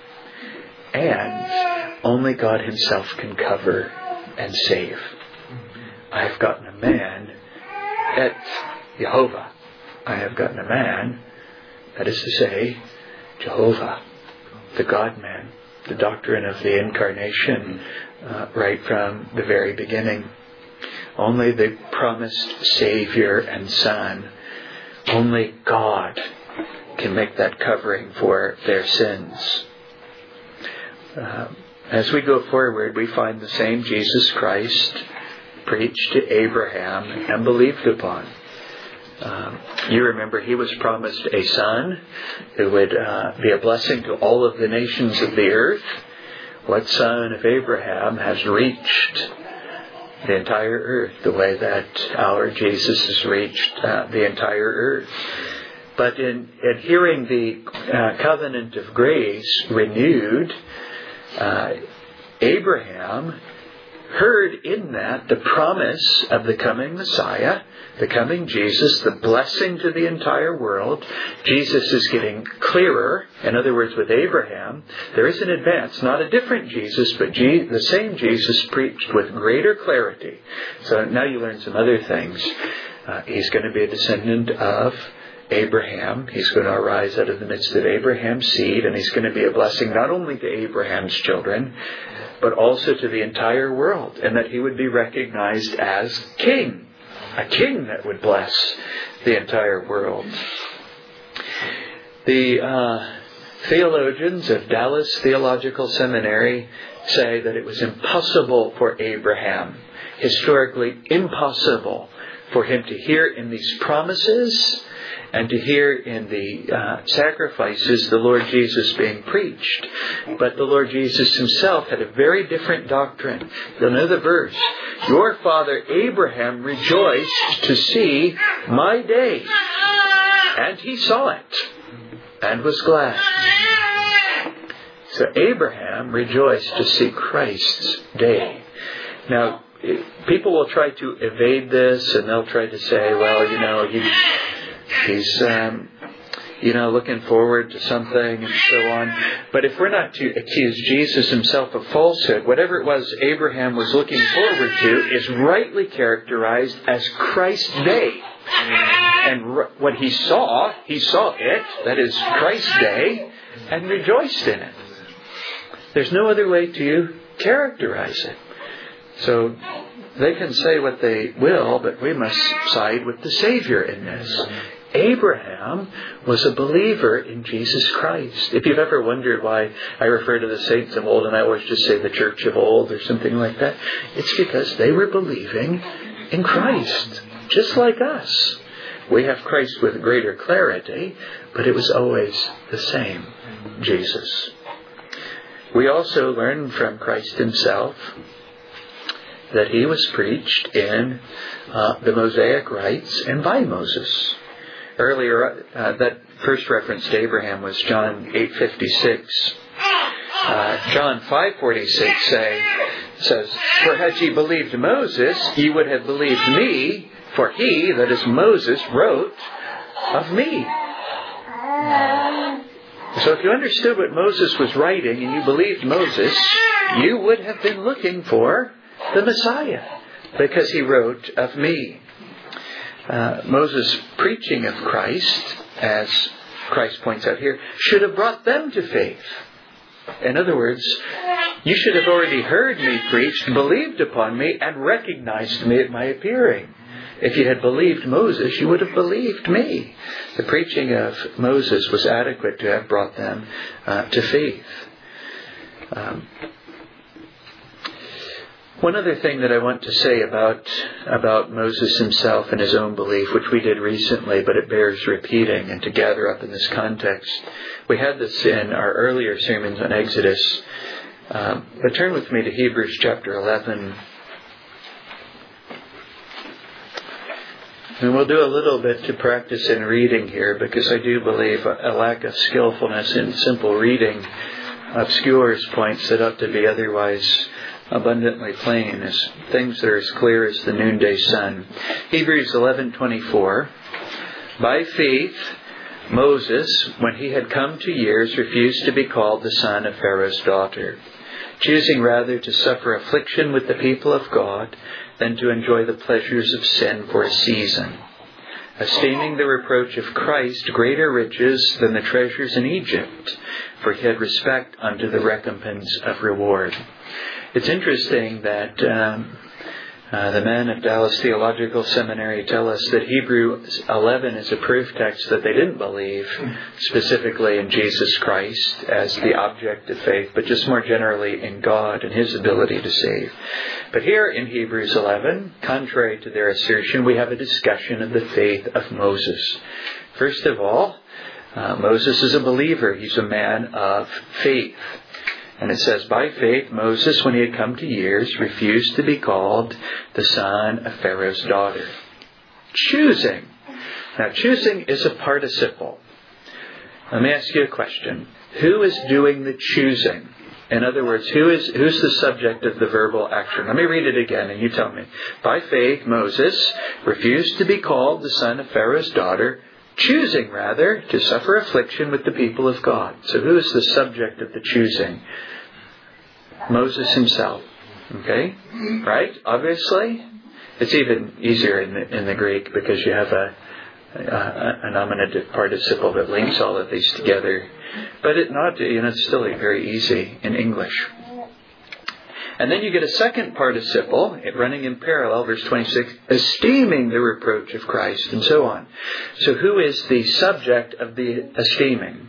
And only God himself can cover and save. I have gotten a man at Jehovah. I have gotten a man, that is to say, Jehovah, the God-man, the doctrine of the incarnation, uh, right from the very beginning. Only the promised Savior and Son, only God can make that covering for their sins. Uh, as we go forward, we find the same Jesus Christ preached to Abraham and believed upon. Um, you remember he was promised a son who would uh, be a blessing to all of the nations of the earth. What son of Abraham has reached the entire earth the way that our Jesus has reached uh, the entire earth? But in adhering the uh, covenant of grace renewed, uh, Abraham heard in that the promise of the coming Messiah, the coming Jesus, the blessing to the entire world. Jesus is getting clearer. In other words, with Abraham, there is an advance, not a different Jesus, but Je- the same Jesus preached with greater clarity. So now you learn some other things. Uh, he's going to be a descendant of Abraham. He's going to arise out of the midst of Abraham's seed, and he's going to be a blessing not only to Abraham's children, but also to the entire world, and that he would be recognized as king, a king that would bless the entire world. The uh, theologians of Dallas Theological Seminary say that it was impossible for Abraham, historically impossible for him to hear in these promises and to hear in the uh, sacrifices the Lord Jesus being preached. But the Lord Jesus himself had a very different doctrine. You'll know the verse. Your father Abraham rejoiced to see my day, and he saw it and was glad. So Abraham rejoiced to see Christ's day. Now, people will try to evade this, and they'll try to say, well, you know, he... He's, um, you know, looking forward to something and so on. But if we're not to accuse Jesus himself of falsehood, whatever it was Abraham was looking forward to is rightly characterized as Christ's day. And r- what he saw, he saw it, that is Christ's day, and rejoiced in it. There's no other way to characterize it. So they can say what they will, but we must side with the Savior in this. Abraham was a believer in Jesus Christ. If you've ever wondered why I refer to the saints of old and I always just say the church of old or something like that, it's because they were believing in Christ, just like us. We have Christ with greater clarity, but it was always the same Jesus. We also learn from Christ himself that he was preached in uh, the Mosaic rites and by Moses. Earlier, uh, that first reference to Abraham was John eight fifty-six. Uh, John five forty-six say, says, for had ye believed Moses, ye would have believed me, for he, that is Moses, wrote of me. So if you understood what Moses was writing and you believed Moses, you would have been looking for the Messiah, because he wrote of me. Uh, Moses' preaching of Christ, as Christ points out here, should have brought them to faith. In other words, you should have already heard me preached, believed upon me, and recognized me at my appearing. If you had believed Moses, you would have believed me. The preaching of Moses was adequate to have brought them uh, to faith. Um, One other thing that I want to say about about Moses himself and his own belief, which we did recently, but it bears repeating and to gather up in this context. We had this in our earlier sermons on Exodus. Um, but turn with me to Hebrews chapter eleven. And we'll do a little bit to practice in reading here, because I do believe a lack of skillfulness in simple reading obscures points that ought to be otherwise abundantly plain, as things that are as clear as the noonday sun. Hebrews eleven twenty-four. By faith Moses, when he had come to years, refused to be called the son of Pharaoh's daughter, choosing rather to suffer affliction with the people of God than to enjoy the pleasures of sin for a season, esteeming the reproach of Christ greater riches than the treasures in Egypt, for he had respect unto the recompense of reward. It's interesting that um, uh, the men at Dallas Theological Seminary tell us that Hebrews eleven is a proof text that they didn't believe specifically in Jesus Christ as the object of faith, but just more generally in God and His ability to save. But here in Hebrews eleven, contrary to their assertion, we have a discussion of the faith of Moses. First of all, uh, Moses is a believer. He's a man of faith. And it says, by faith, Moses, when he had come to years, refused to be called the son of Pharaoh's daughter. Choosing. Now, choosing is a participle. Let me ask you a question. Who is doing the choosing? In other words, who is who's the subject of the verbal action? Let me read it again and you tell me. By faith, Moses refused to be called the son of Pharaoh's daughter, choosing rather to suffer affliction with the people of God. So who is the subject of the choosing? Moses himself. Okay? Right? Obviously. It's even easier in the, in the Greek because you have a, a, a nominative participle that links all of these together. But it not, you know, it's still very easy in English. And then you get a second participle running in parallel, verse twenty-six, esteeming the reproach of Christ, and so on. So who is the subject of the esteeming?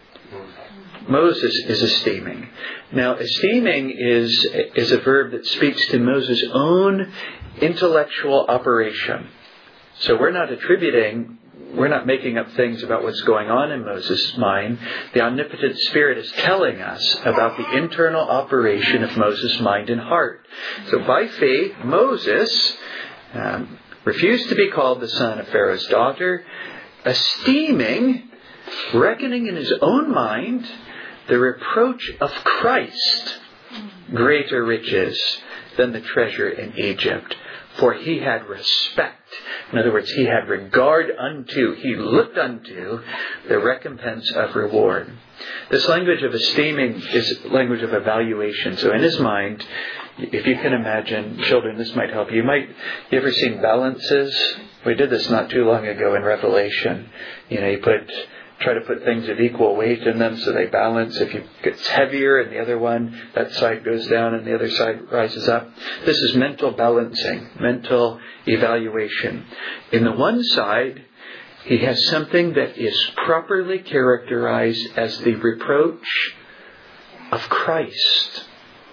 Moses is esteeming. Now, esteeming is, is a verb that speaks to Moses' own intellectual operation. So we're not attributing, we're not making up things about what's going on in Moses' mind. The omnipotent Spirit is telling us about the internal operation of Moses' mind and heart. So by faith, Moses um, refused to be called the son of Pharaoh's daughter, esteeming, reckoning in his own mind, the reproach of Christ greater riches than the treasure in Egypt. For he had respect. In other words, he had regard unto, he looked unto the recompense of reward. This language of esteeming is language of evaluation. So in his mind, if you can imagine, children, this might help you. You might, you ever seen balances? We did this not too long ago in Revelation. You know, you put, try to put things of equal weight in them so they balance. If you, it's heavier and the other one, that side goes down and the other side rises up. This is mental balancing, mental evaluation. In the one side, he has something that is properly characterized as the reproach of Christ.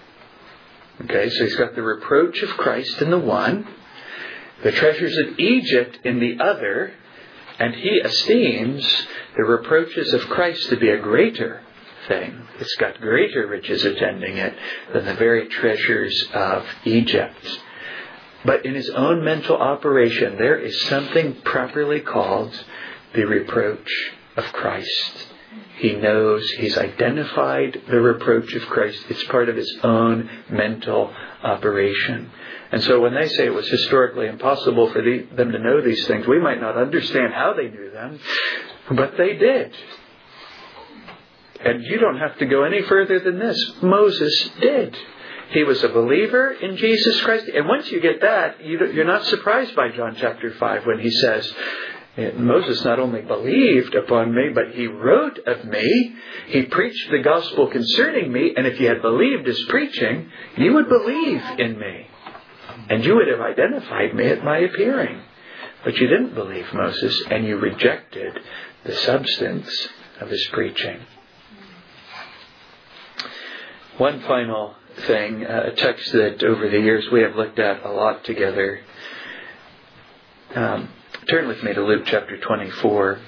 Okay, so he's got the reproach of Christ in the one, the treasures of Egypt in the other, and he esteems the reproaches of Christ to be a greater thing. It's got greater riches attending it than the very treasures of Egypt. But in his own mental operation, there is something properly called the reproach of Christ. He knows, he's identified the reproach of Christ. It's part of his own mental operation. And so when they say it was historically impossible for the, them to know these things, we might not understand how they knew them, but they did. And you don't have to go any further than this. Moses did. He was a believer in Jesus Christ. And once you get that, you're not surprised by John chapter five when he says, Moses not only believed upon me, but he wrote of me. He preached the gospel concerning me. And if you had believed his preaching, you would believe in me. And you would have identified me at my appearing. But you didn't believe Moses, and you rejected the substance of his preaching. One final thing, a text that over the years we have looked at a lot together. Um, turn with me to Luke chapter twenty-four.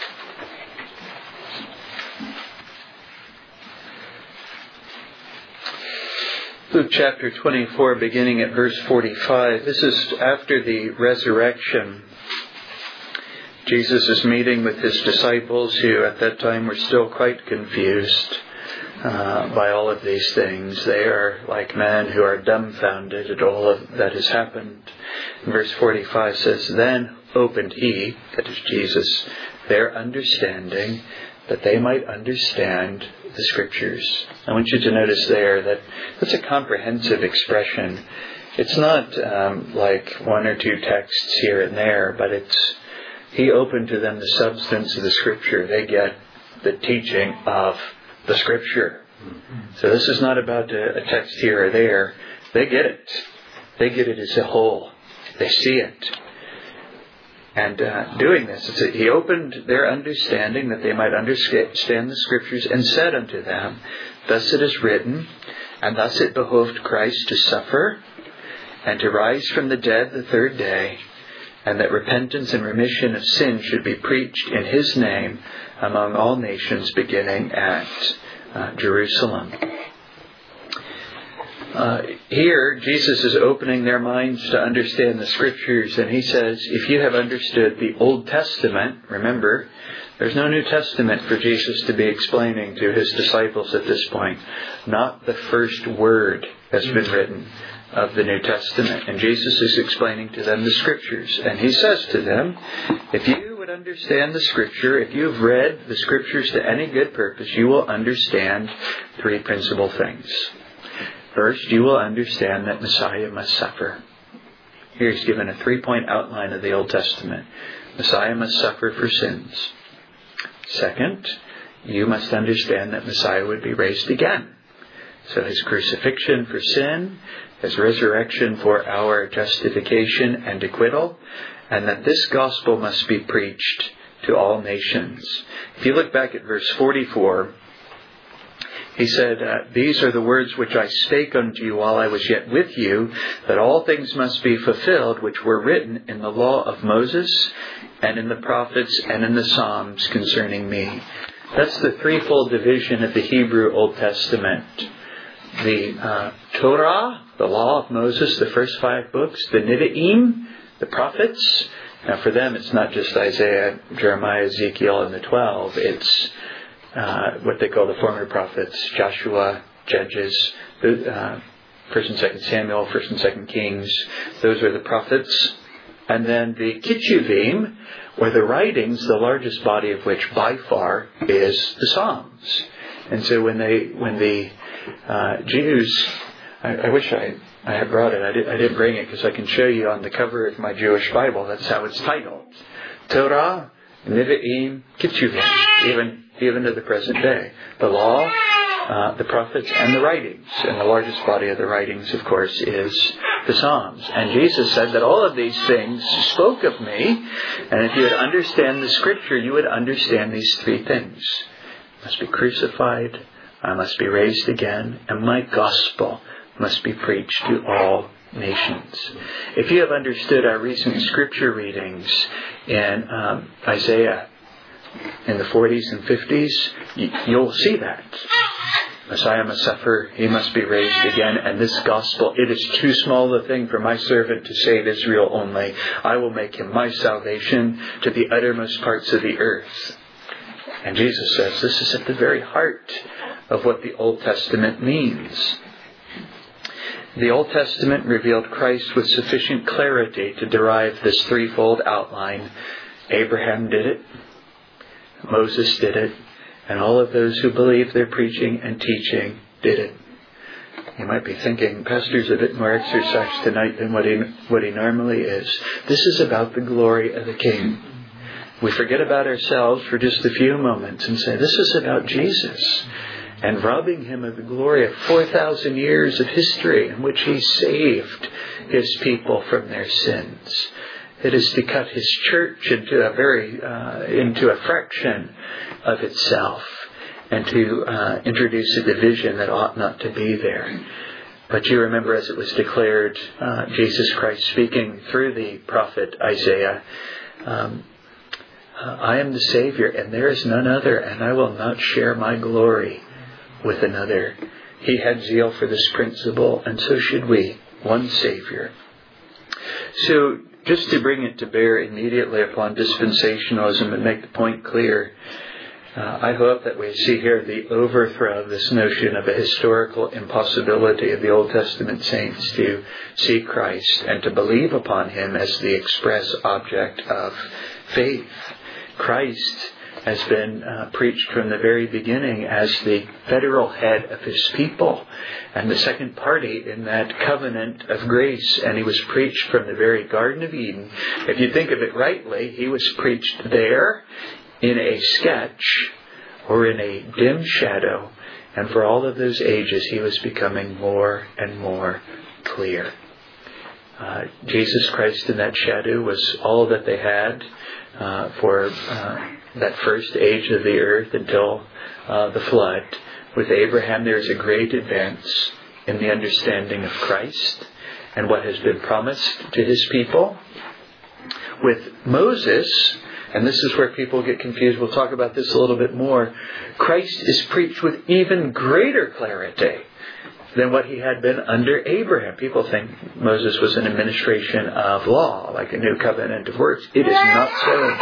Luke chapter twenty-four, beginning at verse forty-five. This is after the resurrection. Jesus is meeting with his disciples who at that time were still quite confused uh, by all of these things. They are like men who are dumbfounded at all of that has happened. And verse forty-five says, Then opened he, that is Jesus, their understanding, that they might understand the Scriptures. I want you to notice there that that's a comprehensive expression. It's not um, like one or two texts here and there, but it's He opened to them the substance of the Scripture. They get the teaching of the Scripture. So this is not about a, a text here or there. They get it. They get it as a whole. They see it. And uh, doing this, it's a, He opened their understanding that they might understand the Scriptures, and said unto them, Thus it is written, and thus it behoved Christ to suffer, and to rise from the dead the third day, and that repentance and remission of sin should be preached in His name among all nations, beginning at uh, Jerusalem. Uh, here, Jesus is opening their minds to understand the Scriptures, and He says, if you have understood the Old Testament, remember, there's no New Testament for Jesus to be explaining to His disciples at this point. Not the first word that's been written of the New Testament. And Jesus is explaining to them the Scriptures. And He says to them, if you would understand the Scripture, if you've read the Scriptures to any good purpose, you will understand three principal things. First, you will understand that Messiah must suffer. Here He's given a three-point outline of the Old Testament. Messiah must suffer for sins. Second, you must understand that Messiah would be raised again. So His crucifixion for sin, His resurrection for our justification and acquittal, and that this gospel must be preached to all nations. If you look back at verse forty-four, He said, uh, These are the words which I spake unto you while I was yet with you, that all things must be fulfilled which were written in the law of Moses, and in the prophets, and in the Psalms concerning me. That's the threefold division of the Hebrew Old Testament. The uh, Torah, the law of Moses, the first five books. The Nevi'im, the prophets. Now for them it's not just Isaiah, Jeremiah, Ezekiel, and the twelve. It's uh, what they call the former prophets. Joshua, Judges, uh, First and Second Samuel, First and Second Kings. Those are the prophets. And then the Ketuvim, or the writings, the largest body of which by far is the Psalms. And so when they, when the uh, Jews, I, I wish I, I had brought it. I, did, I didn't bring it because I can show you on the cover of my Jewish Bible. That's how it's titled. Torah, Nevi'im, Ketuvim, even even to the present day. The law, uh, the prophets, and the writings. And the largest body of the writings, of course, is the Psalms. And Jesus said that all of these things spoke of me. And if you would understand the Scripture, you would understand these three things. I must be crucified, I must be raised again, and my gospel must be preached to all nations. If you have understood our recent Scripture readings in um, Isaiah in the forties and fifties, you'll see that. Messiah must suffer, He must be raised again, and this gospel, it is too small a thing for my servant to save Israel only. I will make Him my salvation to the uttermost parts of the earth. And Jesus says this is at the very heart of what the Old Testament means. The Old Testament revealed Christ with sufficient clarity to derive this threefold outline. Abraham did it, Moses did it, and all of those who believe their preaching and teaching did it. You might be thinking, Pastor's a bit more exercised tonight than what he, what he normally is. This is about the glory of the King. We forget about ourselves for just a few moments and say, this is about Jesus, and robbing Him of the glory of four thousand years of history in which He saved His people from their sins. It is to cut His church into a very uh, into a fraction of itself, and to uh, introduce a division that ought not to be there. But you remember, as it was declared, uh, Jesus Christ speaking through the prophet Isaiah, um, I am the Savior, and there is none other, and I will not share my glory with another. He had zeal for this principle, and so should we. One Savior. So, just to bring it to bear immediately upon dispensationalism and make the point clear, uh, I hope that we see here the overthrow of this notion of a historical impossibility of the Old Testament saints to see Christ and to believe upon Him as the express object of faith. Christ has been uh, preached from the very beginning as the federal head of his people and the second party in that covenant of grace. And he was preached from the very Garden of Eden. If you think of it rightly, he was preached there in a sketch or in a dim shadow. And for all of those ages, he was becoming more and more clear. Uh, Jesus Christ in that shadow was all that they had uh, for uh, that first age of the earth until uh, the flood. With Abraham, there is a great advance in the understanding of Christ and what has been promised to his people. With Moses, and this is where people get confused, we'll talk about this a little bit more, Christ is preached with even greater clarity than what he had been under Abraham. People think Moses was an administration of law, like a new covenant of works. It is not so.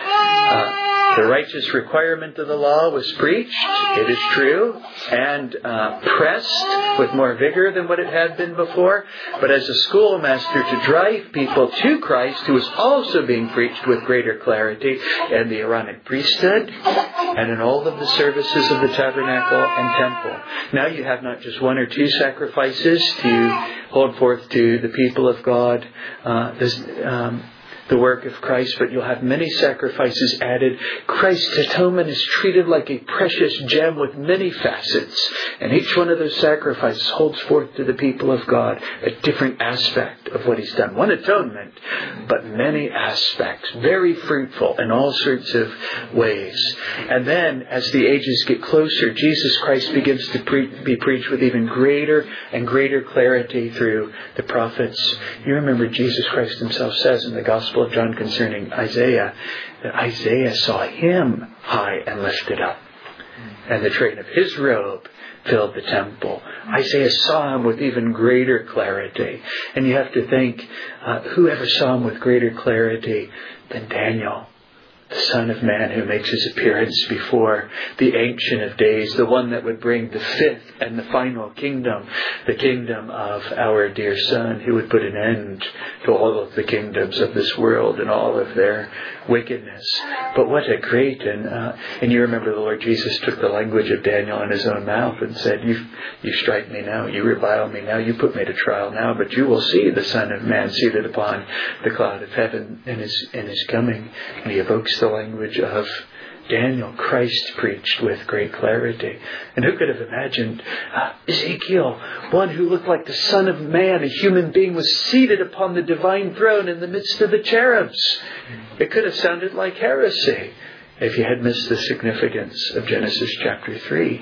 Uh, the righteous requirement of the law was preached, it is true, and uh, pressed with more vigor than what it had been before. But as a schoolmaster to drive people to Christ, who was also being preached with greater clarity in the Aaronic priesthood and in all of the services of the tabernacle and temple. Now you have not just one or two sacrifices to hold forth to the people of God, uh, this, um, the work of Christ, but you'll have many sacrifices added. Christ's atonement is treated like a precious gem with many facets, and each one of those sacrifices holds forth to the people of God a different aspect of what he's done. One atonement, but many aspects, very fruitful in all sorts of ways. And then, as the ages get closer, Jesus Christ begins to pre- be preached with even greater and greater clarity through the prophets. You remember Jesus Christ himself says in the Gospel of John concerning Isaiah, that Isaiah saw him high and lifted up, and the train of his robe filled the temple. Isaiah saw him with even greater clarity. And you have to think, uh, who ever saw him with greater clarity than Daniel, the Son of Man, who makes his appearance before the Ancient of Days, the one that would bring the fifth and the final kingdom, the kingdom of our dear Son, who would put an end to all of the kingdoms of this world and all of their wickedness. But what a great, and uh, and you remember the Lord Jesus took the language of Daniel in his own mouth and said, you you strike me now, you revile me now, you put me to trial now, but you will see the Son of Man seated upon the cloud of heaven in his, in his coming. And he evokes the language of Daniel. Christ preached with great clarity. And who could have imagined uh, Ezekiel, one who looked like the Son of Man, a human being, was seated upon the divine throne in the midst of the cherubs. It could have sounded like heresy if you had missed the significance of Genesis chapter three.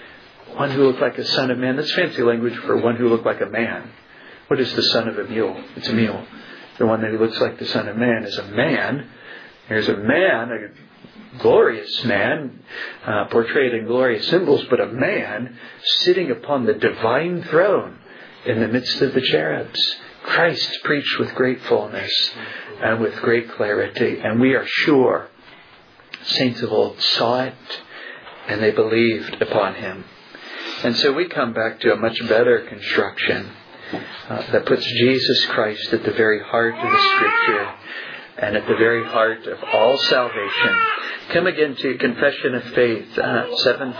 One who looked like a son of man. That's fancy language for one who looked like a man. What is the son of a mule? It's a mule. The one who looks like the Son of Man is a man. There's a man, a glorious man, uh, portrayed in glorious symbols, but a man sitting upon the divine throne in the midst of the cherubs. Christ preached with great fullness and with great clarity, and we are sure saints of old saw it and they believed upon him. And so we come back to a much better construction uh, that puts Jesus Christ at the very heart of the Scripture and at the very heart of all salvation. Come again to Confession of Faith, uh, seven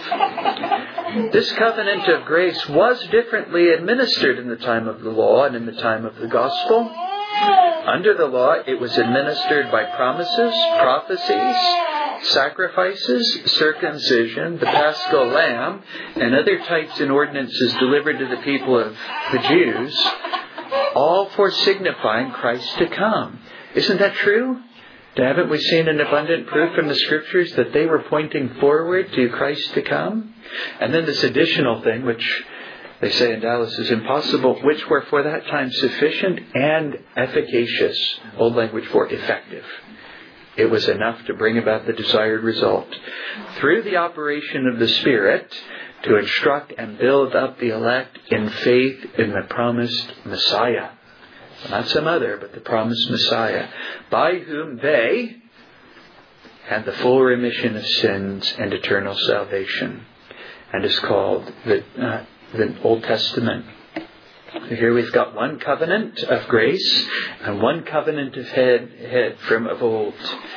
five. This covenant of grace was differently administered in the time of the law and in the time of the gospel. Under the law, it was administered by promises, prophecies, sacrifices, circumcision, the Paschal lamb, and other types and ordinances delivered to the people of the Jews, all for signifying Christ to come. Isn't that true? Haven't we seen an abundant proof from the Scriptures that they were pointing forward to Christ to come? And then this additional thing, which they say in Dallas is impossible, which were for that time sufficient and efficacious, old language for effective. It was enough to bring about the desired result. Through the operation of the Spirit, to instruct and build up the elect in faith in the promised Messiah. Not some other, but the promised Messiah, by whom they had the full remission of sins and eternal salvation, and is called the, uh, the Old Testament. So here we've got one covenant of grace and one covenant of head, head from of old.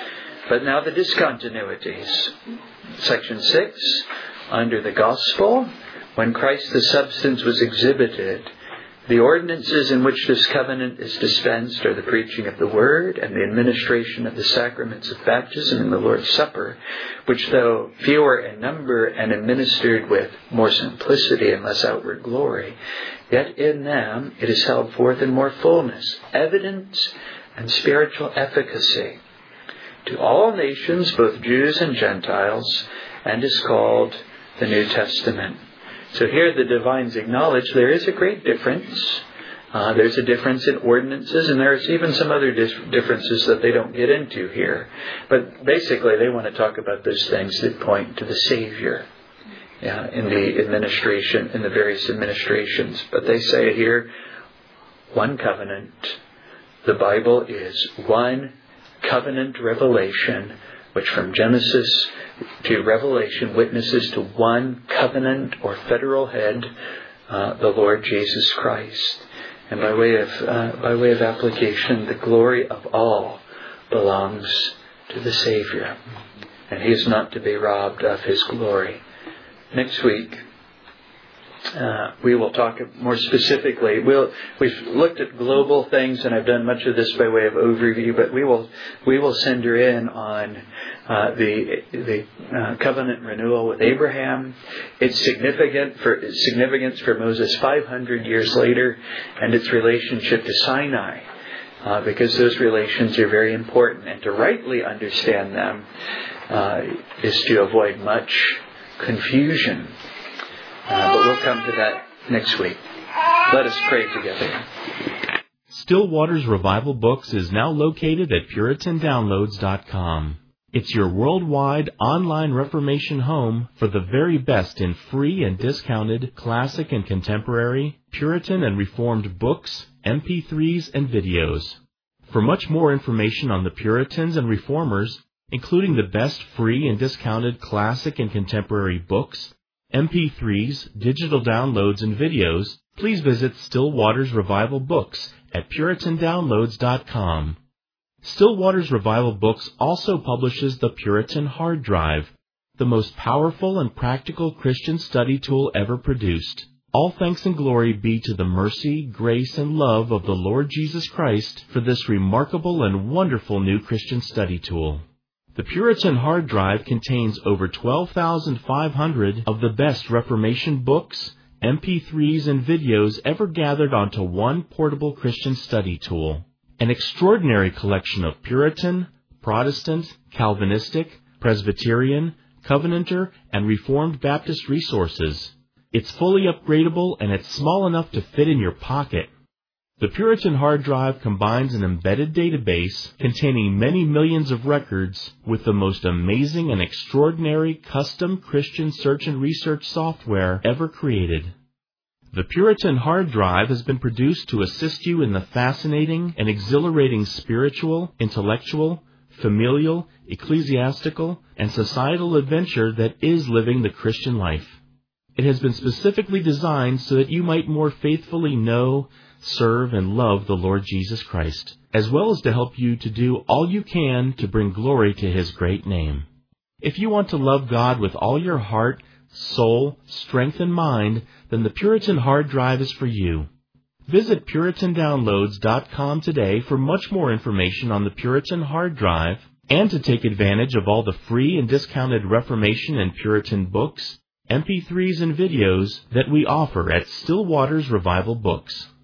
But now the discontinuities. Section six, under the gospel, when Christ the substance was exhibited, the ordinances in which this covenant is dispensed are the preaching of the word and the administration of the sacraments of baptism and the Lord's Supper, which though fewer in number and administered with more simplicity and less outward glory, yet in them it is held forth in more fullness, evidence, and spiritual efficacy to all nations, both Jews and Gentiles, and is called the New Testament. So here the divines acknowledge there is a great difference. Uh, there's a difference in ordinances, and there's even some other dis- differences that they don't get into here. But basically they want to talk about those things that point to the Savior yeah, in the administration, in the various administrations. But they say here, one covenant. The Bible is one covenant revelation, which from Genesis to Revelation witnesses to one covenant or federal head, uh, the Lord Jesus Christ. And by way of uh, by way of application, the glory of all belongs to the Savior, and He is not to be robbed of His glory. Next week, Uh, we will talk more specifically. We'll, we've looked at global things, and I've done much of this by way of overview. But we will we will center in on uh, the the uh, covenant renewal with Abraham. Its significant for its significance for Moses five hundred years later, and its relationship to Sinai, uh, because those relations are very important. And to rightly understand them uh, is to avoid much confusion. Uh, but we'll come to that next week. Let us pray together. Still Waters Revival Books is now located at Puritan Downloads dot com. It's your worldwide online Reformation home for the very best in free and discounted classic and contemporary, Puritan and Reformed books, M P threes, and videos. For much more information on the Puritans and Reformers, including the best free and discounted classic and contemporary books, M P threes, digital downloads, and videos, please visit Still Waters Revival Books at Puritan Downloads dot com. Still Waters Revival Books also publishes the Puritan Hard Drive, the most powerful and practical Christian study tool ever produced. All thanks and glory be to the mercy, grace, and love of the Lord Jesus Christ for this remarkable and wonderful new Christian study tool. The Puritan Hard Drive contains over twelve thousand five hundred of the best Reformation books, M P threes, and videos ever gathered onto one portable Christian study tool. An extraordinary collection of Puritan, Protestant, Calvinistic, Presbyterian, Covenanter, and Reformed Baptist resources. It's fully upgradable, and it's small enough to fit in your pocket. The Puritan Hard Drive combines an embedded database containing many millions of records with the most amazing and extraordinary custom Christian search and research software ever created. The Puritan Hard Drive has been produced to assist you in the fascinating and exhilarating spiritual, intellectual, familial, ecclesiastical, and societal adventure that is living the Christian life. It has been specifically designed so that you might more faithfully know, serve, and love the Lord Jesus Christ, as well as to help you to do all you can to bring glory to His great name. If you want to love God with all your heart, soul, strength, and mind, then the Puritan Hard Drive is for you. Visit Puritan Downloads dot com today for much more information on the Puritan Hard Drive and to take advantage of all the free and discounted Reformation and Puritan books, M P threes, and videos that we offer at Still Waters Revival Books.